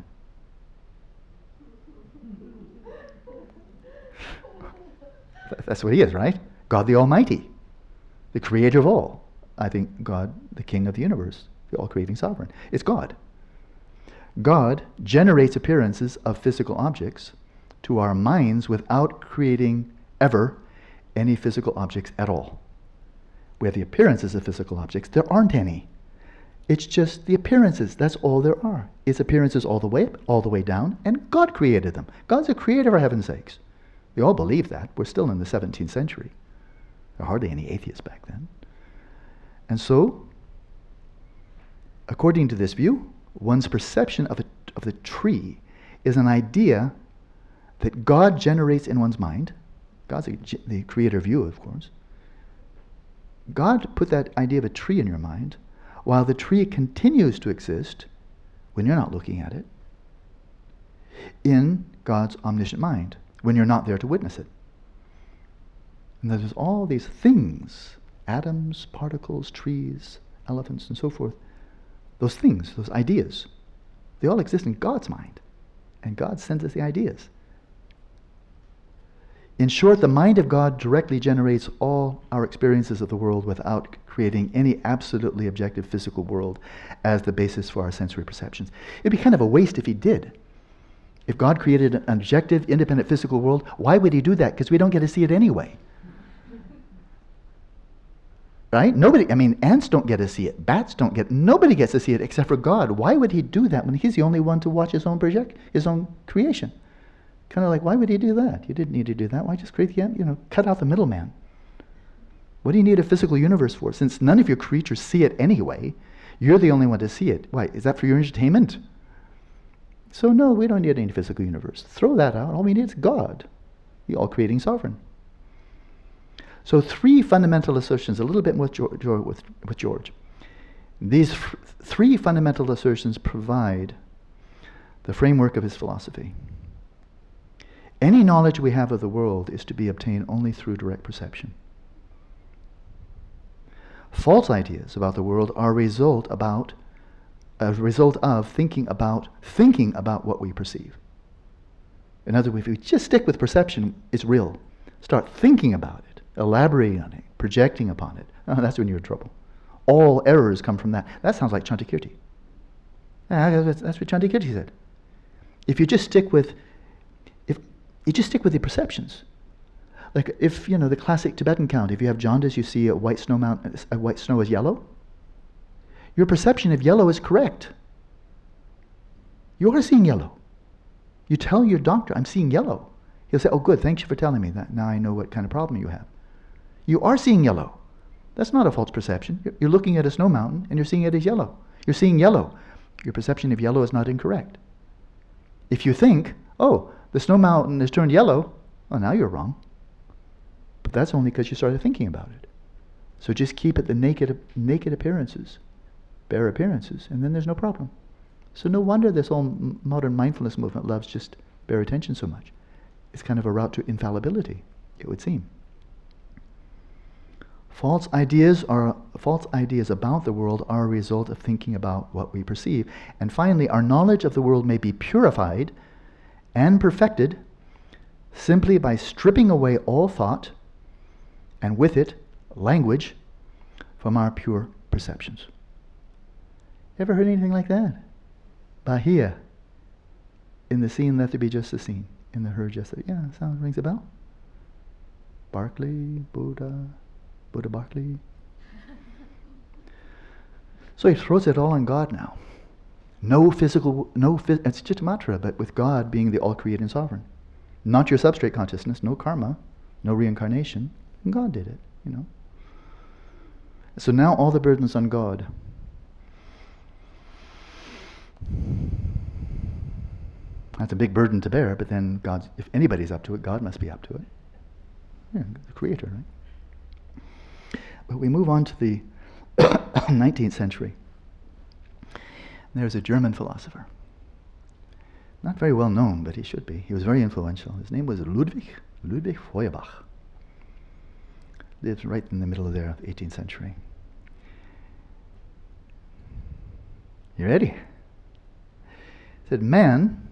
That's what he is, right? God the Almighty, the creator of all. I think God, the king of the universe, the all-creating sovereign. It's God. God generates appearances of physical objects to our minds without creating ever any physical objects at all. We have the appearances of physical objects. There aren't any. It's just the appearances. That's all there are. It's appearances all the way up, all the way down, and God created them. God's a creator, for heaven's sakes. We all believe that. We're still in the 17th century. There were hardly any atheists back then. And so, according to this view, one's perception of the tree is an idea that God generates in one's mind. God's the creator view, of course. God put that idea of a tree in your mind while the tree continues to exist when you're not looking at it in God's omniscient mind when you're not there to witness it. And there's all these things, atoms, particles, trees, elephants, and so forth. Those things, those ideas, they all exist in God's mind. And God sends us the ideas. In short, the mind of God directly generates all our experiences of the world without creating any absolutely objective physical world as the basis for our sensory perceptions. It'd be kind of a waste if he did. If God created an objective, independent physical world, why would he do that? Because we don't get to see it anyway. Right? Ants don't get to see it. Nobody gets to see it except for God. Why would he do that when he's the only one to watch his own creation? Kind of like, why would he do that? You didn't need to do that. Why just create cut out the middleman? What do you need a physical universe for? Since none of your creatures see it anyway, you're the only one to see it. Why? Is that for your entertainment? So no, we don't need any physical universe. Throw that out. All we need is God, the all-creating sovereign. So 3 fundamental assertions, a little bit with George. These 3 fundamental assertions provide the framework of his philosophy. Any knowledge we have of the world is to be obtained only through direct perception. False ideas about the world are a result of thinking about what we perceive. In other words, if we just stick with perception, it's real. Start thinking about it, elaborating on it, projecting upon it. That's when you're in trouble. All errors come from that. That sounds like Chantakirti. That's what Chantakirti said. If you just stick with the perceptions. Like if, the classic Tibetan count, if you have jaundice, you see a white snow is yellow. Your perception of yellow is correct. You are seeing yellow. You tell your doctor, I'm seeing yellow. He'll say, oh good, thank you for telling me that. Now I know what kind of problem you have. You are seeing yellow. That's not a false perception. You're looking at a snow mountain and you're seeing it as yellow. You're seeing yellow. Your perception of yellow is not incorrect. If you think, oh, the snow mountain is turned yellow, well, now you're wrong. But that's only because you started thinking about it. So just keep it the naked appearances, bare appearances, and then there's no problem. So no wonder this whole modern mindfulness movement loves just bare attention so much. It's kind of a route to infallibility, it would seem. False ideas about the world are a result of thinking about what we perceive. And finally, our knowledge of the world may be purified and perfected simply by stripping away all thought, and with it, language, from our pure perceptions. Ever heard anything like that? Bahia, in the scene, let there be just a scene. In the heard just a, sound rings a bell. Berkeley, Buddha, Buddha Berkeley. So he throws it all on God now. It's just a mantra, but with God being the all-creating sovereign. Not your substrate consciousness, no karma, no reincarnation. And God did it, you know. So now all the burden's on God. That's a big burden to bear, but then God, if anybody's up to it, God must be up to it. Yeah, the creator, right? But we move on to the 19th century. There's a German philosopher. Not very well known, but he should be. He was very influential. His name was Ludwig Feuerbach. Lived right in the middle of the 18th century. You ready? He said, man,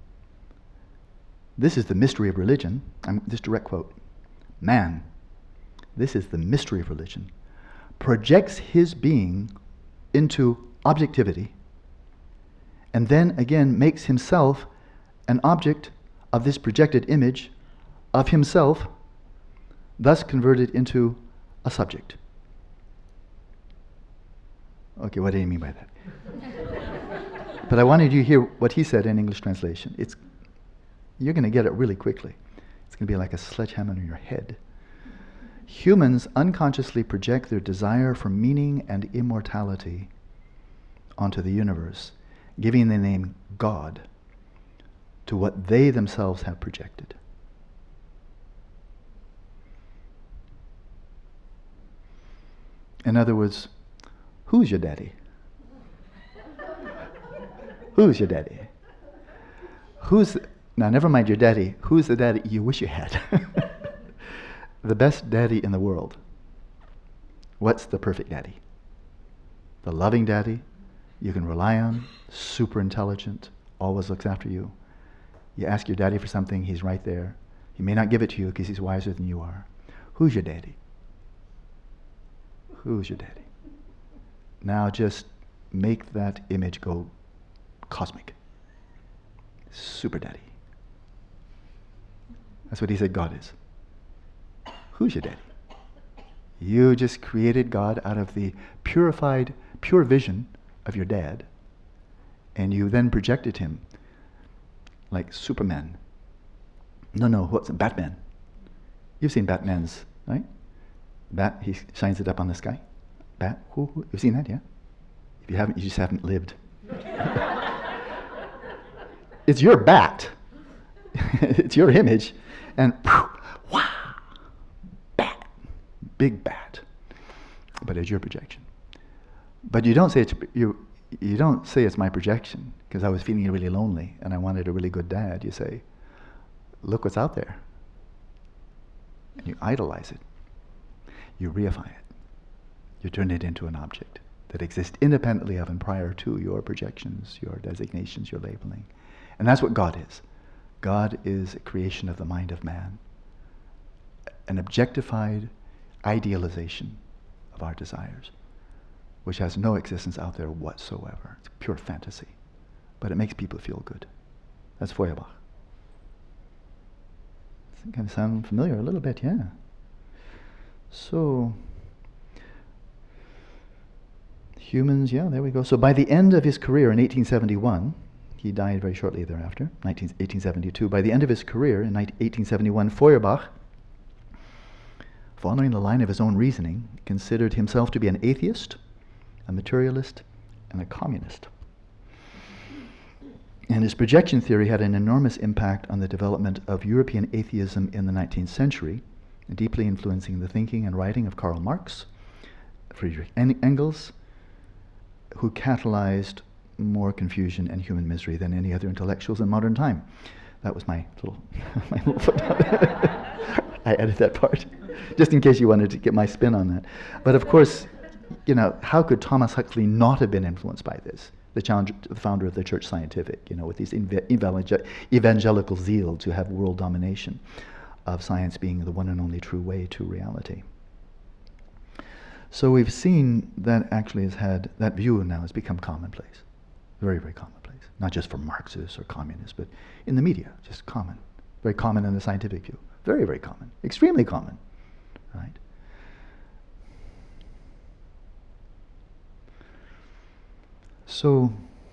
this is the mystery of religion. This direct quote. Man, this is the mystery of religion, projects his being into objectivity, and then again makes himself an object of this projected image of himself, thus converted into a subject. Okay, what do you mean by that? But I wanted you to hear what he said in English translation. You're going to get it really quickly. It's going to be like a sledgehammer in your head. Humans unconsciously project their desire for meaning and immortality onto the universe, giving the name God to what they themselves have projected. In other words, who's your daddy? Who's your daddy? Now never mind your daddy, who's the daddy you wish you had? The best daddy in the world. What's the perfect daddy? The loving daddy you can rely on, super intelligent, always looks after you. You ask your daddy for something, he's right there. He may not give it to you because he's wiser than you are. Who's your daddy? Who's your daddy? Now just make that image go cosmic. Super daddy. That's what he said God is. Who's your daddy? You just created God out of the purified, pure vision of your dad, and you then projected him like Superman. No, what's Batman? You've seen Batman's, right? He shines it up on the sky. You've seen that, yeah? If you haven't, you just haven't lived. It's your bat. It's your image, and wow, bat, big bat. But it's your projection. But you don't say you don't say it's my projection because I was feeling really lonely and I wanted a really good dad. You say, look what's out there. And you idolize it. You reify it. You turn it into an object that exists independently of and prior to your projections, your designations, your labeling. And that's what God is. God is a creation of the mind of man, an objectified idealization of our desires, which has no existence out there whatsoever. It's pure fantasy. But it makes people feel good. That's Feuerbach. Does it kind of sound familiar? A little bit, yeah. So, humans, yeah, there we go. So by the end of his career in 1871, he died very shortly thereafter, 1872. By the end of his career in 1871, Feuerbach, following the line of his own reasoning, considered himself to be an atheist, a materialist, and a communist. And his projection theory had an enormous impact on the development of European atheism in the 19th century, deeply influencing the thinking and writing of Karl Marx, Friedrich Engels, who catalyzed more confusion and human misery than any other intellectuals in modern time. That was my little footnote. I added that part, just in case you wanted to get my spin on that. But of course, you know, how could Thomas Huxley not have been influenced by this? The founder of the Church Scientific, you know, with this evangelical zeal to have world domination of science being the one and only true way to reality. So we've seen that actually that view now has become commonplace. Very, very commonplace. Not just for Marxists or communists, but in the media, just common. Very common in the scientific view. Very, very common. Extremely common, right? So,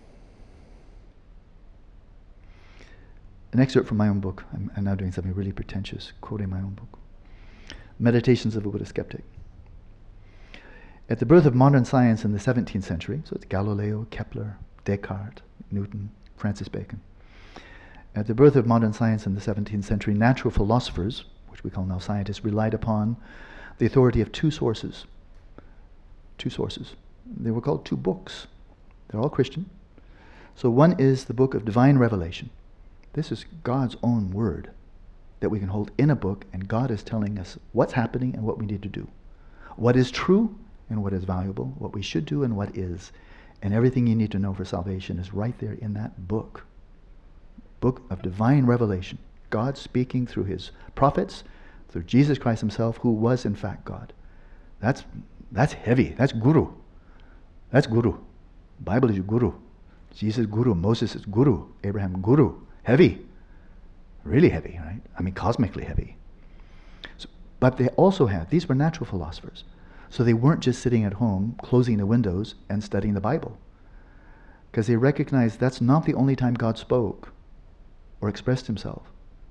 an excerpt from my own book. I'm now doing something really pretentious, quoting my own book. Meditations of a Buddhist Skeptic. At the birth of modern science in the 17th century, so it's Galileo, Kepler, Descartes, Newton, Francis Bacon. At the birth of modern science in the 17th century, natural philosophers, which we call now scientists, relied upon the authority of two sources. Two sources. They were called two books. They're all Christian. So one is the book of divine revelation. This is God's own word that we can hold in a book, and God is telling us what's happening and what we need to do. What is true and what is valuable, what we should do and what is. And everything you need to know for salvation is right there in that book. Book of divine revelation. God speaking through his prophets, through Jesus Christ himself, who was in fact God. That's heavy. That's guru. That's guru. Bible is guru. Jesus guru. Moses is guru. Abraham guru. Heavy. Really heavy, right? I mean, cosmically heavy. So, but they also had, these were natural philosophers. So they weren't just sitting at home, closing the windows and studying the Bible. Because they recognized that's not the only time God spoke or expressed himself.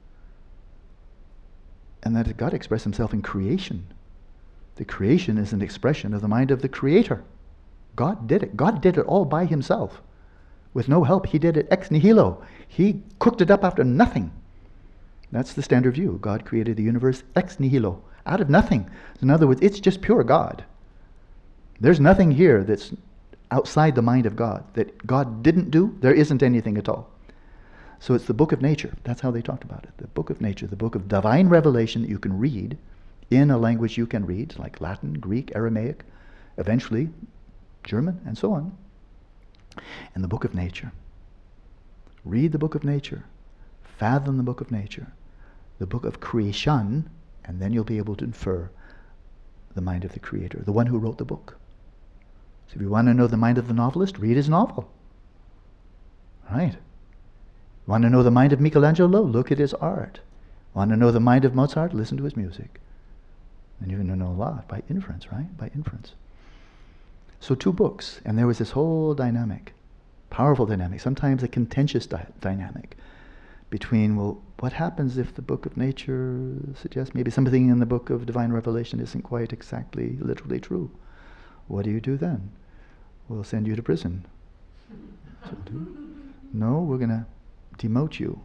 And that God expressed himself in creation. The creation is an expression of the mind of the Creator. God did it. God did it all by himself. With no help. He did it ex nihilo. He cooked it up after nothing. That's the standard view. God created the universe ex nihilo, out of nothing. In other words, it's just pure God. There's nothing here that's outside the mind of God that God didn't do. There isn't anything at all. So it's the book of nature. That's how they talked about it. The book of nature, the book of divine revelation that you can read in a language you can read, like Latin, Greek, Aramaic, eventually German, and so on. And the book of nature. Read the book of nature. Fathom the book of nature. The book of creation, and then you'll be able to infer the mind of the Creator, the one who wrote the book. So if you want to know the mind of the novelist, read his novel. Right? Want to know the mind of Michelangelo? Look at his art. Want to know the mind of Mozart? Listen to his music. And you're going to know a lot by inference, right? By inference. So two books, and there was this whole dynamic, powerful dynamic, sometimes a contentious dynamic between, well, what happens if the book of nature suggests maybe something in the book of divine revelation isn't quite exactly, literally true? What do you do then? We'll send you to prison. So no, we're going to demote you.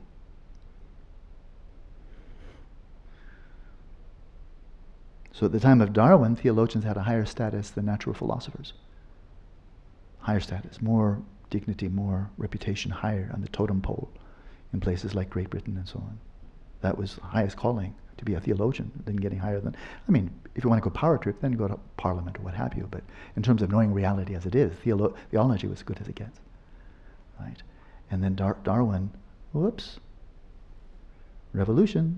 So at the time of Darwin, theologians had a higher status than natural philosophers. Higher status, more dignity, more reputation, higher on the totem pole in places like Great Britain and so on. That was the highest calling, to be a theologian, then getting higher than, I mean, if you want to go power trip, then go to parliament or what have you, but in terms of knowing reality as it is, theology was as good as it gets, right? And then Darwin, whoops, revolution.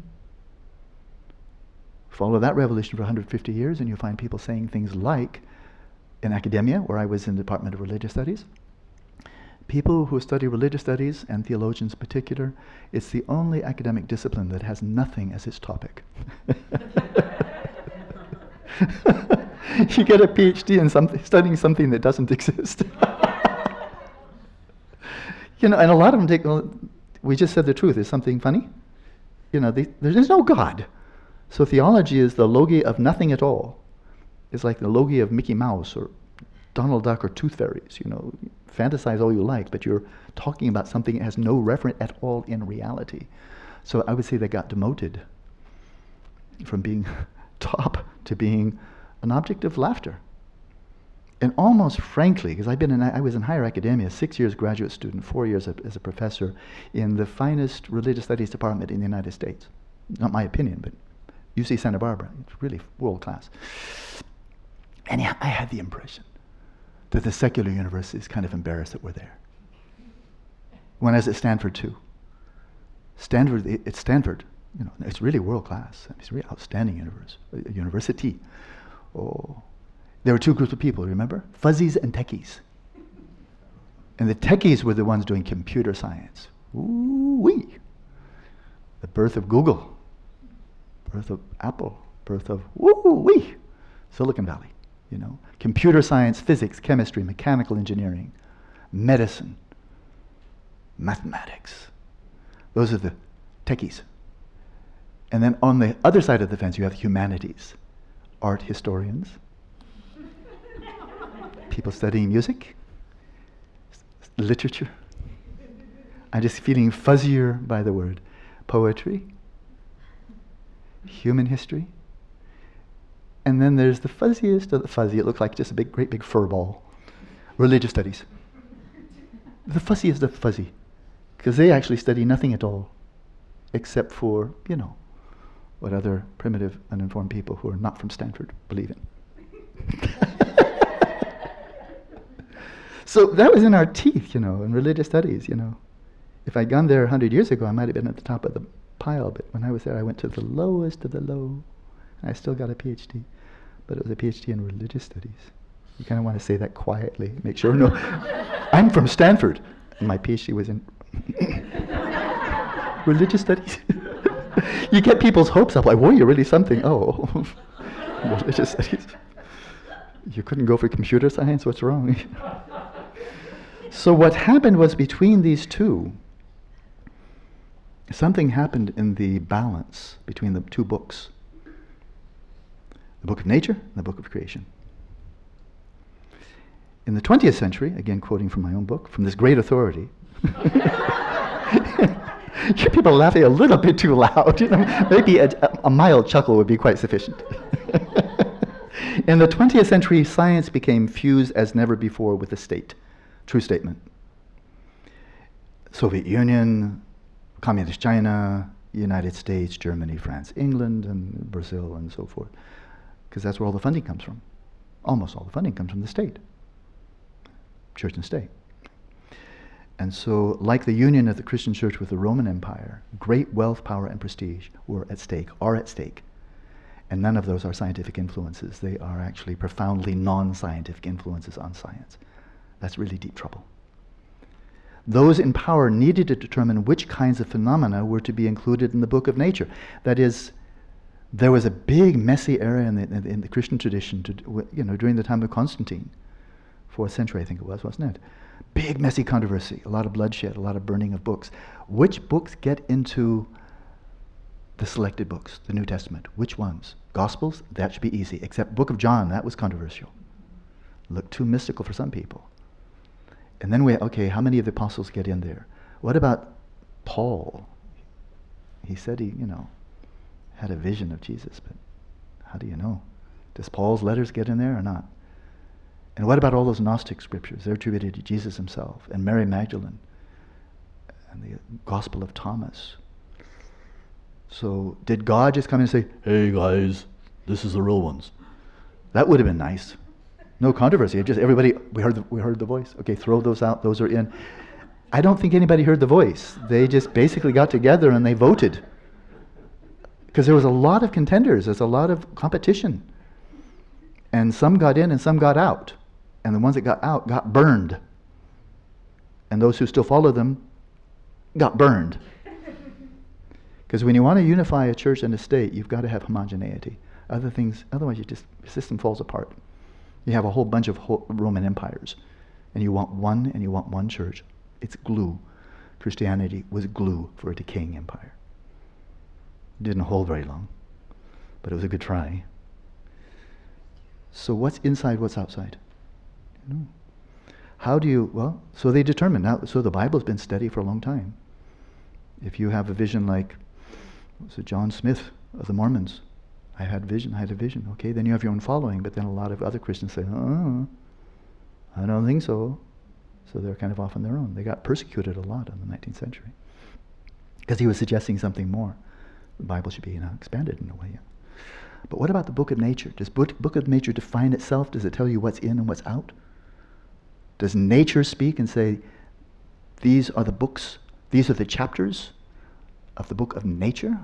Follow that revolution for 150 years and you find people saying things like, in academia, where I was in the Department of Religious Studies, people who study religious studies, and theologians in particular, it's the only academic discipline that has nothing as its topic. You get a PhD in studying something that doesn't exist. You know, and a lot of them take, well, we just said the truth. Is something funny? You know, there's no God. So theology is the logia of nothing at all. It's like the logia of Mickey Mouse or Donald Duck or Tooth Fairies. You know, fantasize all you like, but you're talking about something that has no reference at all in reality. So I would say they got demoted from being top to being an object of laughter. And almost frankly, because I was in higher academia, 6 years graduate student, 4 years as a professor in the finest religious studies department in the United States. Not my opinion, but UC Santa Barbara, it's really world class. And I had the impression that the secular university is kind of embarrassed that we're there. When I was at Stanford too. It's Stanford, you know, it's really world class. It's a really outstanding university. Oh, there were two groups of people, remember? Fuzzies and techies. And the techies were the ones doing computer science. Ooh-wee. The birth of Google, birth of Apple, birth of woo-wee, Silicon Valley, you know. Computer science, physics, chemistry, mechanical engineering. medicine, mathematics. Those are the techies. And then on the other side of the fence, you have humanities, art historians, people studying music, literature. I'm just feeling fuzzier by the word. Poetry, human history. And then there's the fuzziest of the fuzzy. It looks like just a great big fur ball. Religious studies. The fuzziest of the fuzzy. Because they actually study nothing at all, except for, what other primitive, uninformed people who are not from Stanford believe in. So that was in our teeth, in religious studies, If I'd gone there 100 years ago, I might have been at the top of the pile, but when I was there, I went to the lowest of the low. I still got a PhD, but it was a PhD in religious studies. You kind of want to say that quietly, make sure, no. I'm from Stanford, and my PhD was in religious studies. You get people's hopes up, like, whoa, you're really something. Oh, religious studies. You couldn't go for computer science, what's wrong? So what happened was between these two, something happened in the balance between the two books. The book of nature and the book of creation. In the 20th century, again quoting from my own book, from this great authority, you people are laughing a little bit too loud. Maybe a mild chuckle would be quite sufficient. In the 20th century, science became fused as never before with the state. True statement. Soviet Union, Communist China, United States, Germany, France, England, and Brazil, and so forth. Because that's where all the funding comes from. Almost all the funding comes from the state. Church and state. And so, like the union of the Christian church with the Roman Empire, great wealth, power, and prestige are at stake. And none of those are scientific influences. They are actually profoundly non-scientific influences on science. That's really deep trouble. Those in power needed to determine which kinds of phenomena were to be included in the book of nature. That is, there was a big messy area in the Christian tradition, during the time of Constantine, 4th century I think it was, wasn't it? Big messy controversy, a lot of bloodshed, a lot of burning of books. Which books get into the selected books, the New Testament? Which ones? Gospels? That should be easy, except Book of John, that was controversial. Looked too mystical for some people. And then how many of the apostles get in there? What about Paul? He said he, had a vision of Jesus, but how do you know? Does Paul's letters get in there or not? And what about all those Gnostic scriptures? They're attributed to Jesus himself, and Mary Magdalene, and the Gospel of Thomas. So did God just come and say, hey guys, this is the real ones? That would have been nice. No controversy. Just everybody, we heard the voice. Okay, throw those out. Those are in. I don't think anybody heard the voice. They just basically got together and they voted. Because there was a lot of contenders. There's a lot of competition. And some got in and some got out. And the ones that got out got burned. And those who still followed them got burned. Because when you want to unify a church and a state, you've got to have homogeneity. Otherwise your system falls apart. You have a whole bunch of Roman empires, and you want one church. It's glue. Christianity was glue for a decaying empire. It didn't hold very long, but it was a good try. So what's inside, what's outside? How do you, so they determine now, so the Bible's been steady for a long time. If you have a vision like, John Smith of the Mormons, I had a vision. Okay, then you have your own following, but then a lot of other Christians say, I don't think so. So they're kind of off on their own. They got persecuted a lot in the 19th century because he was suggesting something more. The Bible should be expanded in a way. But what about the book of nature? Does book of nature define itself? Does it tell you what's in and what's out? Does nature speak and say, these are the books, these are the chapters of the book of nature?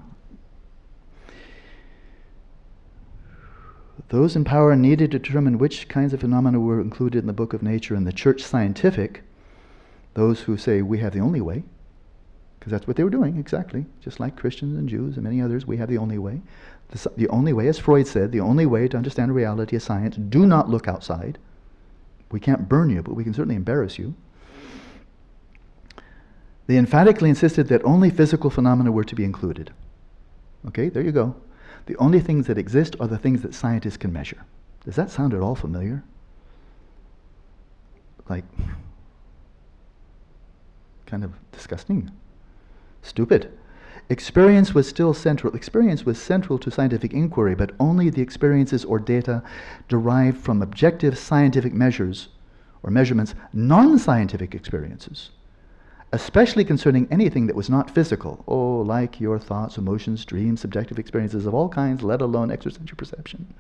Those in power needed to determine which kinds of phenomena were included in the book of nature, and the church scientific, those who say we have the only way, because that's what they were doing, exactly, just like Christians and Jews and many others, we have the only way. The only way, as Freud said, the only way to understand reality is science. Do not look outside. We can't burn you, but we can certainly embarrass you. They emphatically insisted that only physical phenomena were to be included. Okay, there you go. The only things that exist are the things that scientists can measure. Does that sound at all familiar? Like, kind of disgusting. Stupid. Experience was still central. Experience was central to scientific inquiry, but only the experiences or data derived from objective scientific measures or measurements, non-scientific experiences, especially concerning anything that was not physical, like your thoughts, emotions, dreams, subjective experiences of all kinds, let alone extrasensory perception.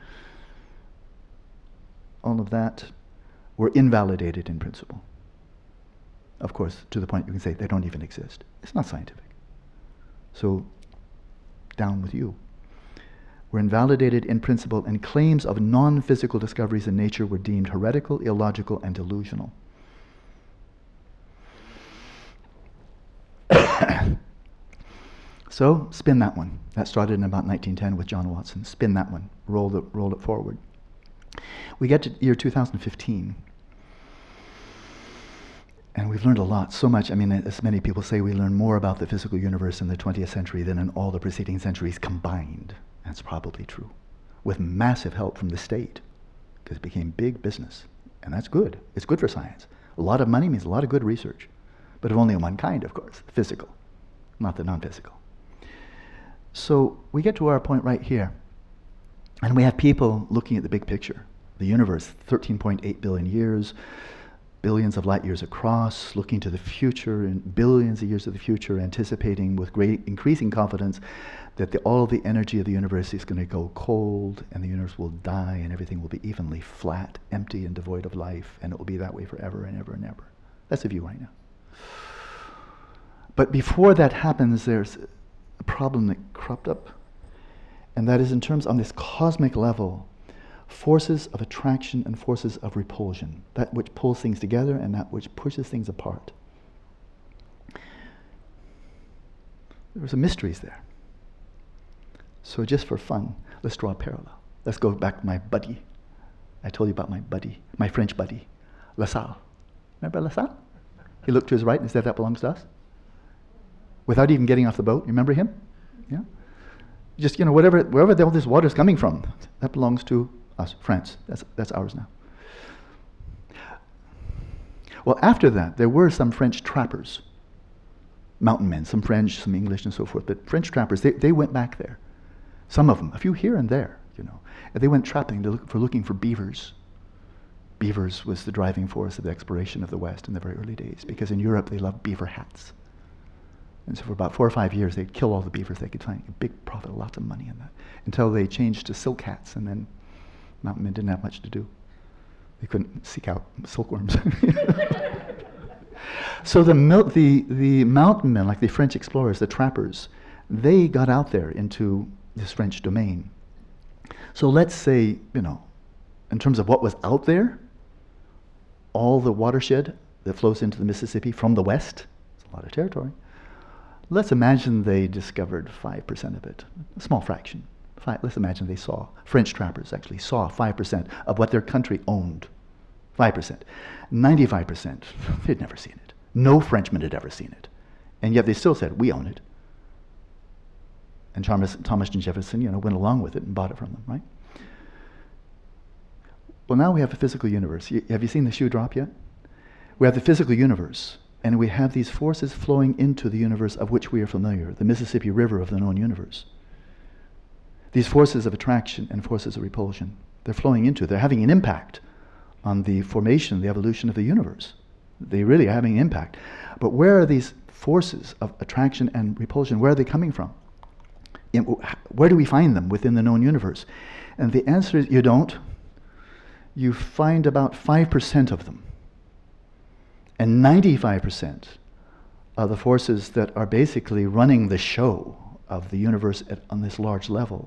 All of that were invalidated in principle. Of course, to the point you can say they don't even exist. It's not scientific. So, down with you. Were invalidated in principle, and claims of non-physical discoveries in nature were deemed heretical, illogical, and delusional. So, spin that one. That started in about 1910 with John Watson. Spin that one. Roll it forward. We get to year 2015. And we've learned a lot, so much. I mean, as many people say, we learn more about the physical universe in the 20th century than in all the preceding centuries combined. That's probably true. With massive help from the state, because it became big business. And that's good. It's good for science. A lot of money means a lot of good research. But of only one kind, of course, physical, not the non-physical. So we get to our point right here. And we have people looking at the big picture. The universe, 13.8 billion years, billions of light years across, looking to the future, and billions of years of the future, anticipating with great increasing confidence that all the energy of the universe is going to go cold, and the universe will die, and everything will be evenly flat, empty, and devoid of life, and it will be that way forever and ever and ever. That's the view right now. But before that happens, there's a problem that cropped up, and that is in terms on this cosmic level, forces of attraction and forces of repulsion, that which pulls things together and that which pushes things apart. There were some mysteries there. So just for fun, let's draw a parallel. Let's go back to my buddy. I told you about my buddy, my French buddy, Lassalle. Remember Lassalle? He looked to his right and said, that belongs to us. Without even getting off the boat. You remember him? Yeah? Just, wherever all this water is coming from, that belongs to us, France. That's ours now. Well, after that, there were some French trappers, mountain men, some French, some English, and so forth. But French trappers, they went back there. Some of them, a few here and there, and they went trapping looking for beavers. Beavers was the driving force of the exploration of the West in the very early days, because in Europe they loved beaver hats. And so for about 4 or 5 years, they'd kill all the beavers they could find. A big profit, lots of money in that. Until they changed to silk hats, and then mountain men didn't have much to do. They couldn't seek out silkworms. So the mountain men, like the French explorers, the trappers, they got out there into this French domain. So let's say, in terms of what was out there, all the watershed that flows into the Mississippi from the west, it's a lot of territory. Let's imagine they discovered 5% of it, a small fraction. Let's imagine French trappers actually saw 5% of what their country owned. 5%. 95%, they'd never seen it. No Frenchman had ever seen it. And yet they still said, we own it. And Thomas Jefferson, went along with it and bought it from them, right? Well, now we have a physical universe. Have you seen the shoe drop yet? We have the physical universe. And we have these forces flowing into the universe of which we are familiar, the Mississippi River of the known universe. These forces of attraction and forces of repulsion, they're having an impact on the formation, the evolution of the universe. They really are having an impact. But where are these forces of attraction and repulsion, where are they coming from? Where do we find them within the known universe? And the answer is you don't. You find about 5% of them. And 95% of the forces that are basically running the show of the universe on this large level,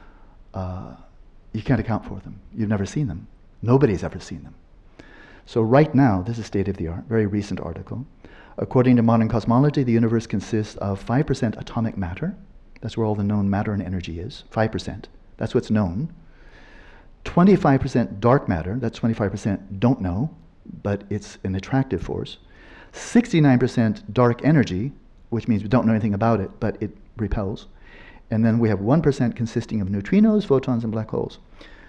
you can't account for them. You've never seen them. Nobody's ever seen them. So right now, this is state of the art, very recent article. According to modern cosmology, the universe consists of 5% atomic matter. That's where all the known matter and energy is, 5%. That's what's known. 25% dark matter, that's 25% don't know, but it's an attractive force. 69% dark energy, which means we don't know anything about it, but it repels. And then we have 1% consisting of neutrinos, photons, and black holes.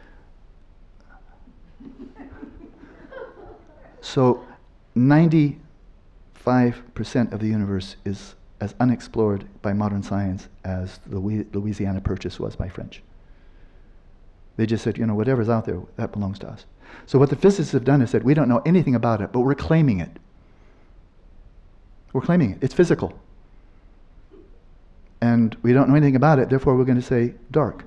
So 95% of the universe is as unexplored by modern science as the Louisiana Purchase was by French. They just said, whatever's out there, that belongs to us. So what the physicists have done is said, we don't know anything about it, but we're claiming it. We're claiming it. It's physical. And we don't know anything about it, therefore we're going to say dark.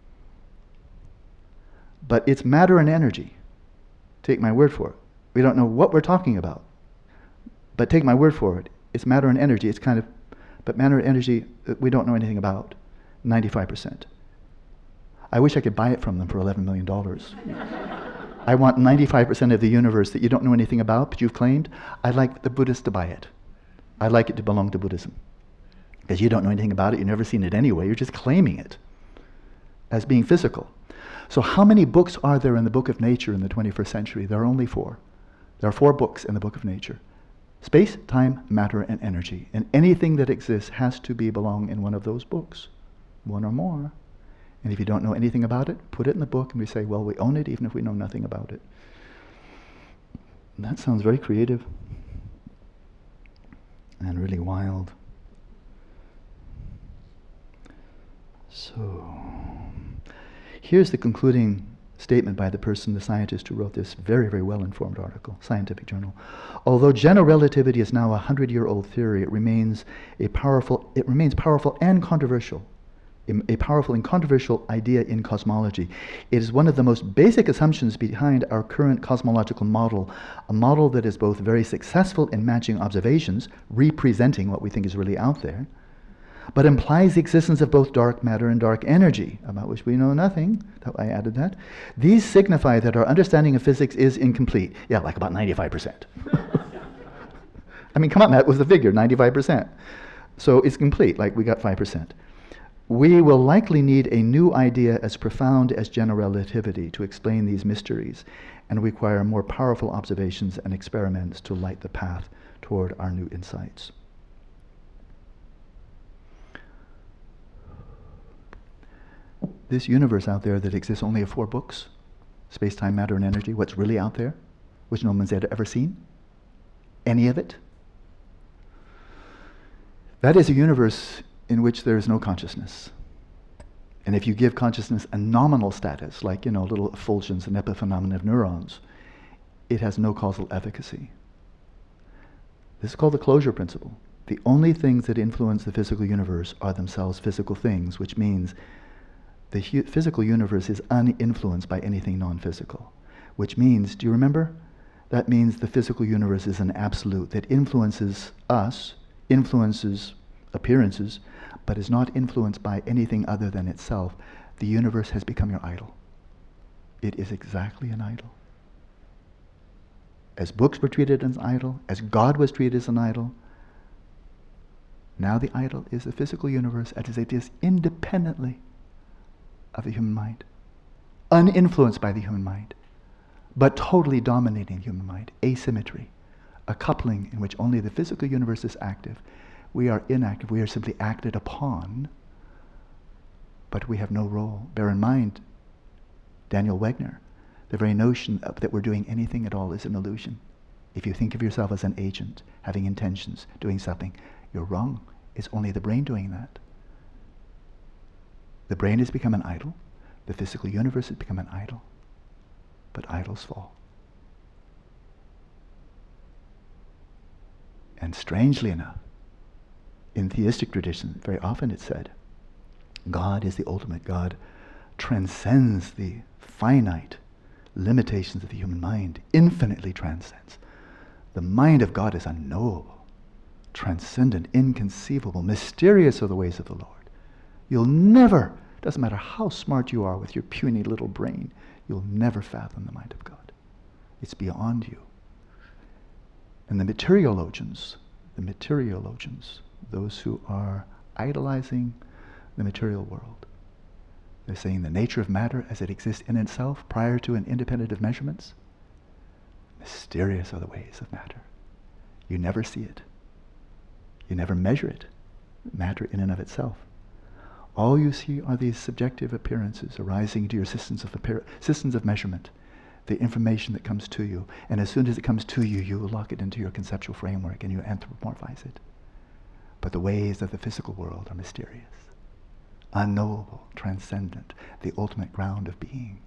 But it's matter and energy. Take my word for it. We don't know what we're talking about. But take my word for it. It's matter and energy. But matter and energy, we don't know anything about. 95%. I wish I could buy it from them for $11 million. I want 95% of the universe that you don't know anything about, but you've claimed. I'd like the Buddhists to buy it. I'd like it to belong to Buddhism. Because you don't know anything about it, you've never seen it anyway, you're just claiming it as being physical. So how many books are there in the Book of Nature in the 21st century? There are only 4. There are 4 books in the Book of Nature. Space, time, matter, and energy. And anything that exists has to belong in one of those books. One or more. And if you don't know anything about it, put it in the book and we say, well, we own it even if we know nothing about it. And that sounds very creative. And really wild. So, here's the concluding statement by the person, the scientist who wrote this very, very well-informed article, Scientific Journal. Although general relativity is now a 100-year-old theory, it remains powerful and controversial. A powerful and controversial idea in cosmology. It is one of the most basic assumptions behind our current cosmological model, a model that is both very successful in matching observations, representing what we think is really out there, but implies the existence of both dark matter and dark energy, about which we know nothing. I added that. These signify that our understanding of physics is incomplete. Yeah, like about 95%. I mean, come on, that was the figure, 95%. So it's complete, like we got 5%. We will likely need a new idea as profound as general relativity to explain these mysteries, and require more powerful observations and experiments to light the path toward our new insights. This universe out there that exists only of 4 books, Space, Time, Matter, and Energy, what's really out there, which no one's ever seen, any of it, that is a universe in which there is no consciousness. And if you give consciousness a nominal status, like, little effulgence and epiphenomena of neurons, it has no causal efficacy. This is called the closure principle. The only things that influence the physical universe are themselves physical things, which means the physical universe is uninfluenced by anything non-physical. Which means, do you remember? That means the physical universe is an absolute that influences us, influences appearances, but is not influenced by anything other than itself. The universe has become your idol. It is exactly an idol. As books were treated as an idol, as God was treated as an idol, now the idol is the physical universe as it is independently of the human mind, uninfluenced by the human mind, but totally dominating the human mind. Asymmetry, a coupling in which only the physical universe is active. We are inactive, we are simply acted upon, but we have no role. Bear in mind, Daniel Wegner, the very notion that we're doing anything at all is an illusion. If you think of yourself as an agent, having intentions, doing something, you're wrong. It's only the brain doing that. The brain has become an idol, the physical universe has become an idol, but idols fall. And strangely enough, in theistic tradition, very often it's said, God is the ultimate. God transcends the finite limitations of the human mind, infinitely transcends. The mind of God is unknowable, transcendent, inconceivable, mysterious are the ways of the Lord. You'll never, doesn't matter how smart you are with your puny little brain, you'll never fathom the mind of God. It's beyond you. And the materiologians, those who are idolizing the material world, they're saying the nature of matter as it exists in itself prior to and independent of measurements, mysterious are the ways of matter. You never see it. You never measure it, matter in and of itself. All you see are these subjective appearances arising to your systems of measurement, the information that comes to you. And as soon as it comes to you, you lock it into your conceptual framework and you anthropomorphize it. But the ways of the physical world are mysterious, unknowable, transcendent, the ultimate ground of being.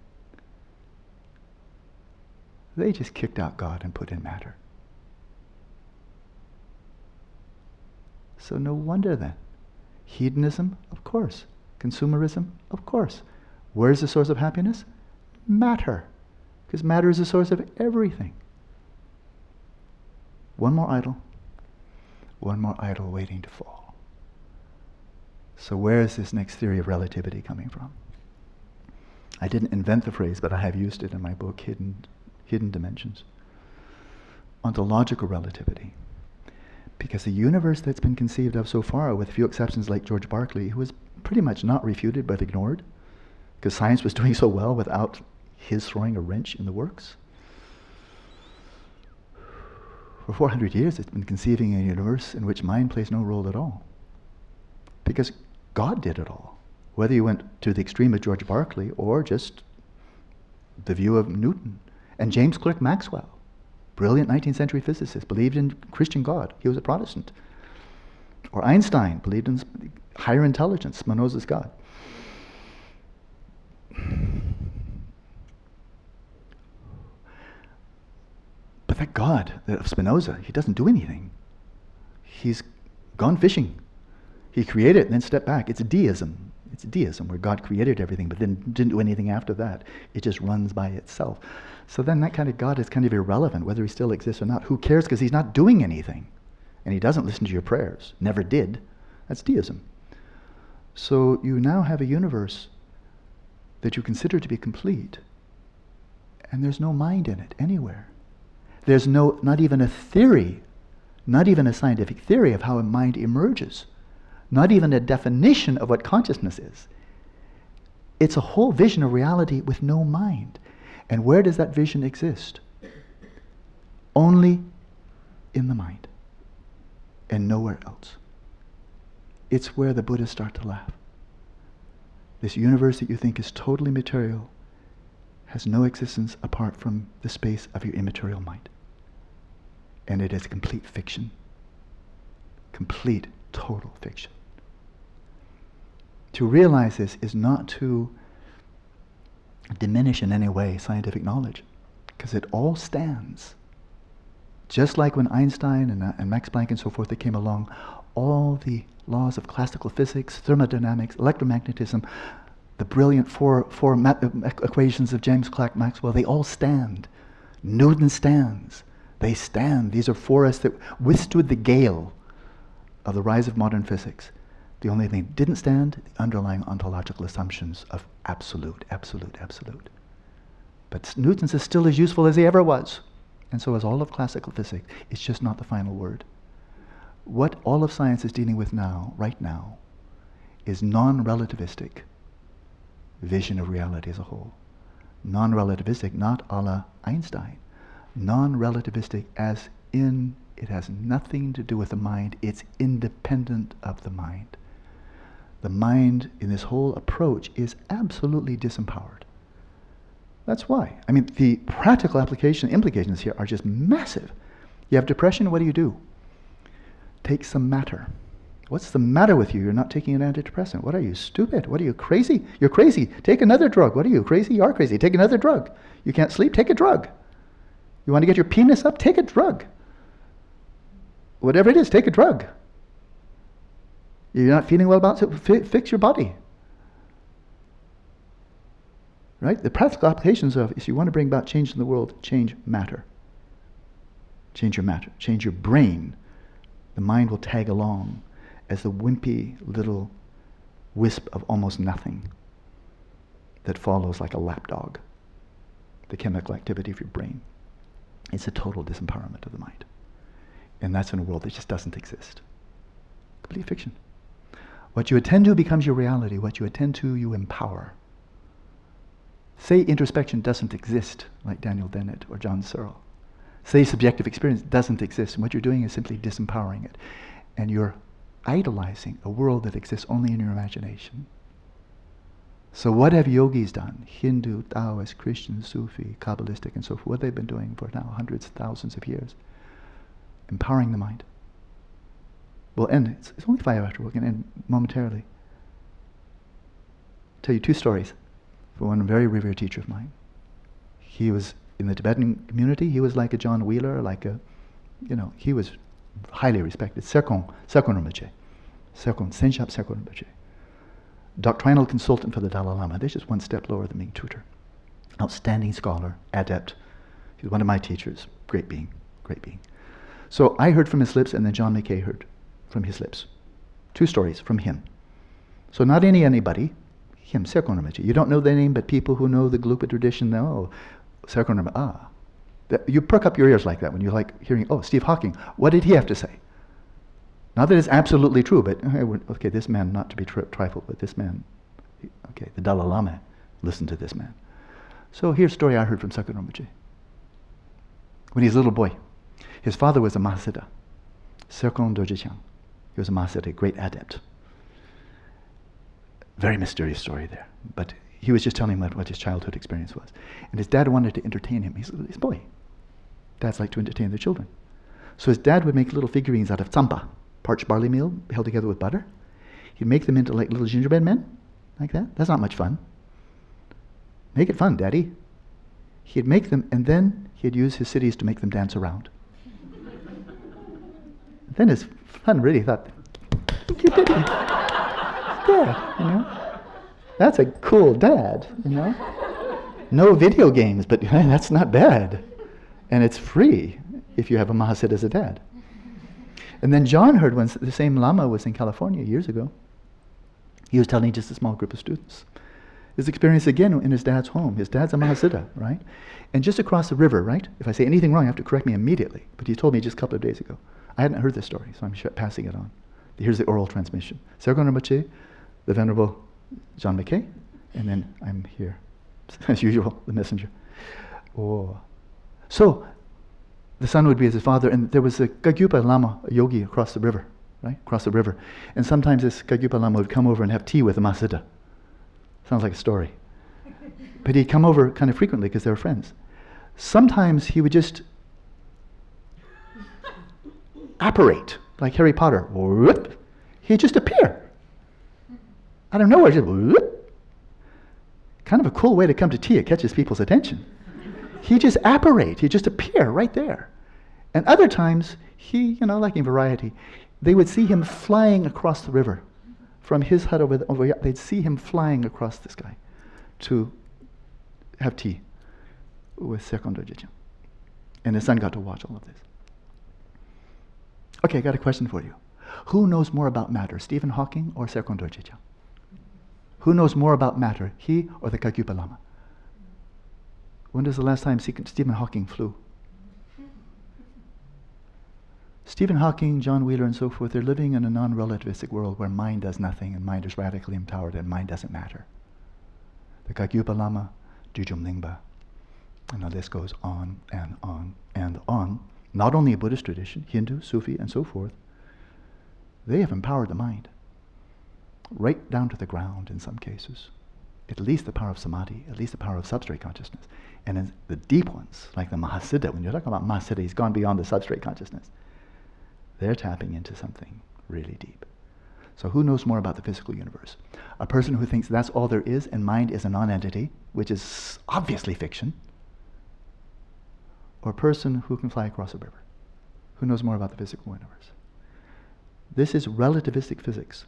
They just kicked out God and put in matter. So no wonder then. Hedonism, of course. Consumerism, of course. Where's the source of happiness? Matter. Because matter is the source of everything. One more idol waiting to fall. So where is this next theory of relativity coming from? I didn't invent the phrase, but I have used it in my book, Hidden Dimensions. Ontological relativity. Because the universe that's been conceived of so far, with a few exceptions like George Berkeley, who was pretty much not refuted but ignored, because science was doing so well without his throwing a wrench in the works. For 400 years it's been conceiving a universe in which mind plays no role at all. Because God did it all. Whether you went to the extreme of George Berkeley or just the view of Newton and James Clerk Maxwell, brilliant 19th century physicist, believed in Christian God. He was a Protestant. Or Einstein believed in higher intelligence, Spinoza's God. But that God of Spinoza, he doesn't do anything. He's gone fishing. He created and then stepped back. It's a deism. It's a deism where God created everything but then didn't do anything after that. It just runs by itself. So then that kind of God is kind of irrelevant, whether he still exists or not. Who cares? Because he's not doing anything. And he doesn't listen to your prayers. Never did. That's deism. So you now have a universe that you consider to be complete, and there's no mind in it anywhere. There's not even a theory, not even a scientific theory of how a mind emerges, not even a definition of what consciousness is. It's a whole vision of reality with no mind. And where does that vision exist? Only in the mind, and nowhere else. It's where the Buddhists start to laugh. This universe that you think is totally material has no existence apart from the space of your immaterial mind. And it is complete fiction. Complete, total fiction. To realize this is not to diminish in any way scientific knowledge, because it all stands. Just like when Einstein and Max Planck and so forth, they came along, all the laws of classical physics, thermodynamics, electromagnetism, the brilliant four equations of James Clerk Maxwell, they all stand. Newton stands. They stand. These are forests that withstood the gale of the rise of modern physics. The only thing that didn't stand, the underlying ontological assumptions of absolute, absolute, absolute. But Newton's is still as useful as he ever was. And so is all of classical physics. It's just not the final word. What all of science is dealing with now, right now, is non-relativistic vision of reality as a whole. Non-relativistic, not a la Einstein. Non-relativistic as in it has nothing to do with the mind, it's independent of the mind. The mind in this whole approach is absolutely disempowered. That's why. I mean, the practical implications here are just massive. You have depression, what do? Take some matter. What's the matter with you? You're not taking an antidepressant. What are you, stupid? What are you, crazy? You're crazy. Take another drug. What are you, crazy? You are crazy. Take another drug. You can't sleep? Take a drug. You want to get your penis up? Take a drug. Whatever it is, take a drug. You're not feeling well about it, fix your body. Right? The practical applications of, if you want to bring about change in the world, change matter. Change your matter. Change your brain. The mind will tag along as the wimpy little wisp of almost nothing that follows like a lapdog the chemical activity of your brain. It's a total disempowerment of the mind. And that's in a world that just doesn't exist. Complete fiction. What you attend to becomes your reality. What you attend to, you empower. Say introspection doesn't exist, like Daniel Dennett or John Searle. Say subjective experience doesn't exist, and what you're doing is simply disempowering it. And you're idolizing a world that exists only in your imagination. So what have yogis done? Hindu, Taoist, Christian, Sufi, Kabbalistic, and so forth. What they've been doing for now hundreds, thousands of years. Empowering the mind. We'll end. It's only 5 after. We're going to end momentarily. I'll tell you 2 stories from one very revered teacher of mine. He was in the Tibetan community. He was like a John Wheeler, he was highly respected. Serkon Rinpoche. Senshap Serkon Rinpoche. Doctrinal consultant for the Dalai Lama. They're just one step lower than being tutor. Outstanding scholar, adept. He was one of my teachers. Great being. So I heard from his lips, and then John McKay heard from his lips. 2 stories from him. So not anybody. Him, Serkon Rinpoche. You don't know the name, but people who know the Gelugpa tradition know, Serkon Rinpoche, you perk up your ears like that when you like hearing, Steve Hawking, what did he have to say? Not that it's absolutely true, but okay, this man not to be trifled with, this man, okay, the Dalai Lama, listen to this man. So here's a story I heard from Serkon Rinpoche. When he was a little boy, his father was a Mahasiddha, Serkon Dorje Kyang. He was a Mahasiddha, a great adept. Very mysterious story there, but he was just telling him what his childhood experience was. And his dad wanted to entertain him. He's a boy. Dads like to entertain their children. So his dad would make little figurines out of tsampa, parched barley meal held together with butter. He'd make them into like little gingerbread men, like that. That's not much fun. Make it fun, Daddy. He'd make them, and then he'd use his cities to make them dance around. Then his son really thought, look at Dad, That's a cool dad, No video games, but that's not bad. And it's free if you have a Mahasiddha as a dad. And then John heard when the same Lama was in California years ago. He was telling just a small group of students his experience again in his dad's home. His dad's a Mahasiddha, right? And just across the river, right? If I say anything wrong, you have to correct me immediately. But he told me just a couple of days ago. I hadn't heard this story, so I'm passing it on. Here's the oral transmission. Serkon Rinpoche, the Venerable John McKay, and then I'm here, as usual, the messenger. So, the son would be as his father, and there was a Kagyupa Lama, a yogi, across the river, right? Across the river. And sometimes this Kagyupa Lama would come over and have tea with a Mahasiddha. Sounds like a story. But he'd come over kind of frequently because they were friends. Sometimes he would just apparate, like Harry Potter. Whoop. He'd just appear. Out of nowhere, just whoop. Kind of a cool way to come to tea. It catches people's attention. He'd just apparate. He'd just appear right there. And other times, he, liking variety, they would see him flying across the river. From his hut over here, they'd see him flying across the sky to have tea with Serkon Dorje Kyang. And his son got to watch all of this. Okay, I got a question for you. Who knows more about matter, Stephen Hawking or Serkon Dorje Kyang? Who knows more about matter, he or the Kagyupa Lama? When was the last time Stephen Hawking flew? Stephen Hawking, John Wheeler, and so forth, they're living in a non-relativistic world where mind does nothing and mind is radically empowered and mind doesn't matter. The Kagyupa Lama, Jujum Lingpa, and the list goes on and on and on. Not only a Buddhist tradition, Hindu, Sufi, and so forth, they have empowered the mind. Right down to the ground in some cases. At least the power of samadhi, at least the power of substrate consciousness. And in the deep ones, like the Mahasiddha, when you're talking about Mahasiddha, he's gone beyond the substrate consciousness. They're tapping into something really deep. So who knows more about the physical universe? A person who thinks that's all there is and mind is a non-entity, which is obviously fiction, or a person who can fly across a river? Who knows more about the physical universe? This is relativistic physics.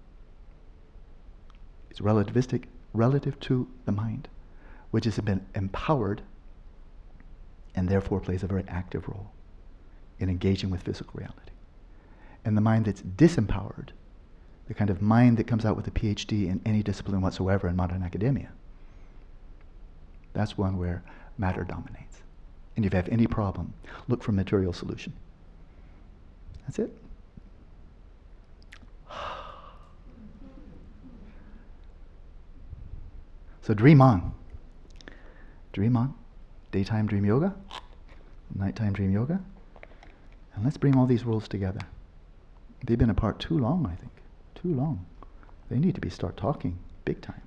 It's relativistic relative to the mind, which has been empowered and therefore plays a very active role in engaging with physical reality. And the mind that's disempowered, the kind of mind that comes out with a PhD in any discipline whatsoever in modern academia, that's one where matter dominates. And if you have any problem, look for material solution. That's it. So dream on. Dream on. Daytime dream yoga. nighttime dream yoga. And let's bring all these worlds together. They've been apart too long, I think. Too long. They need to start talking big time.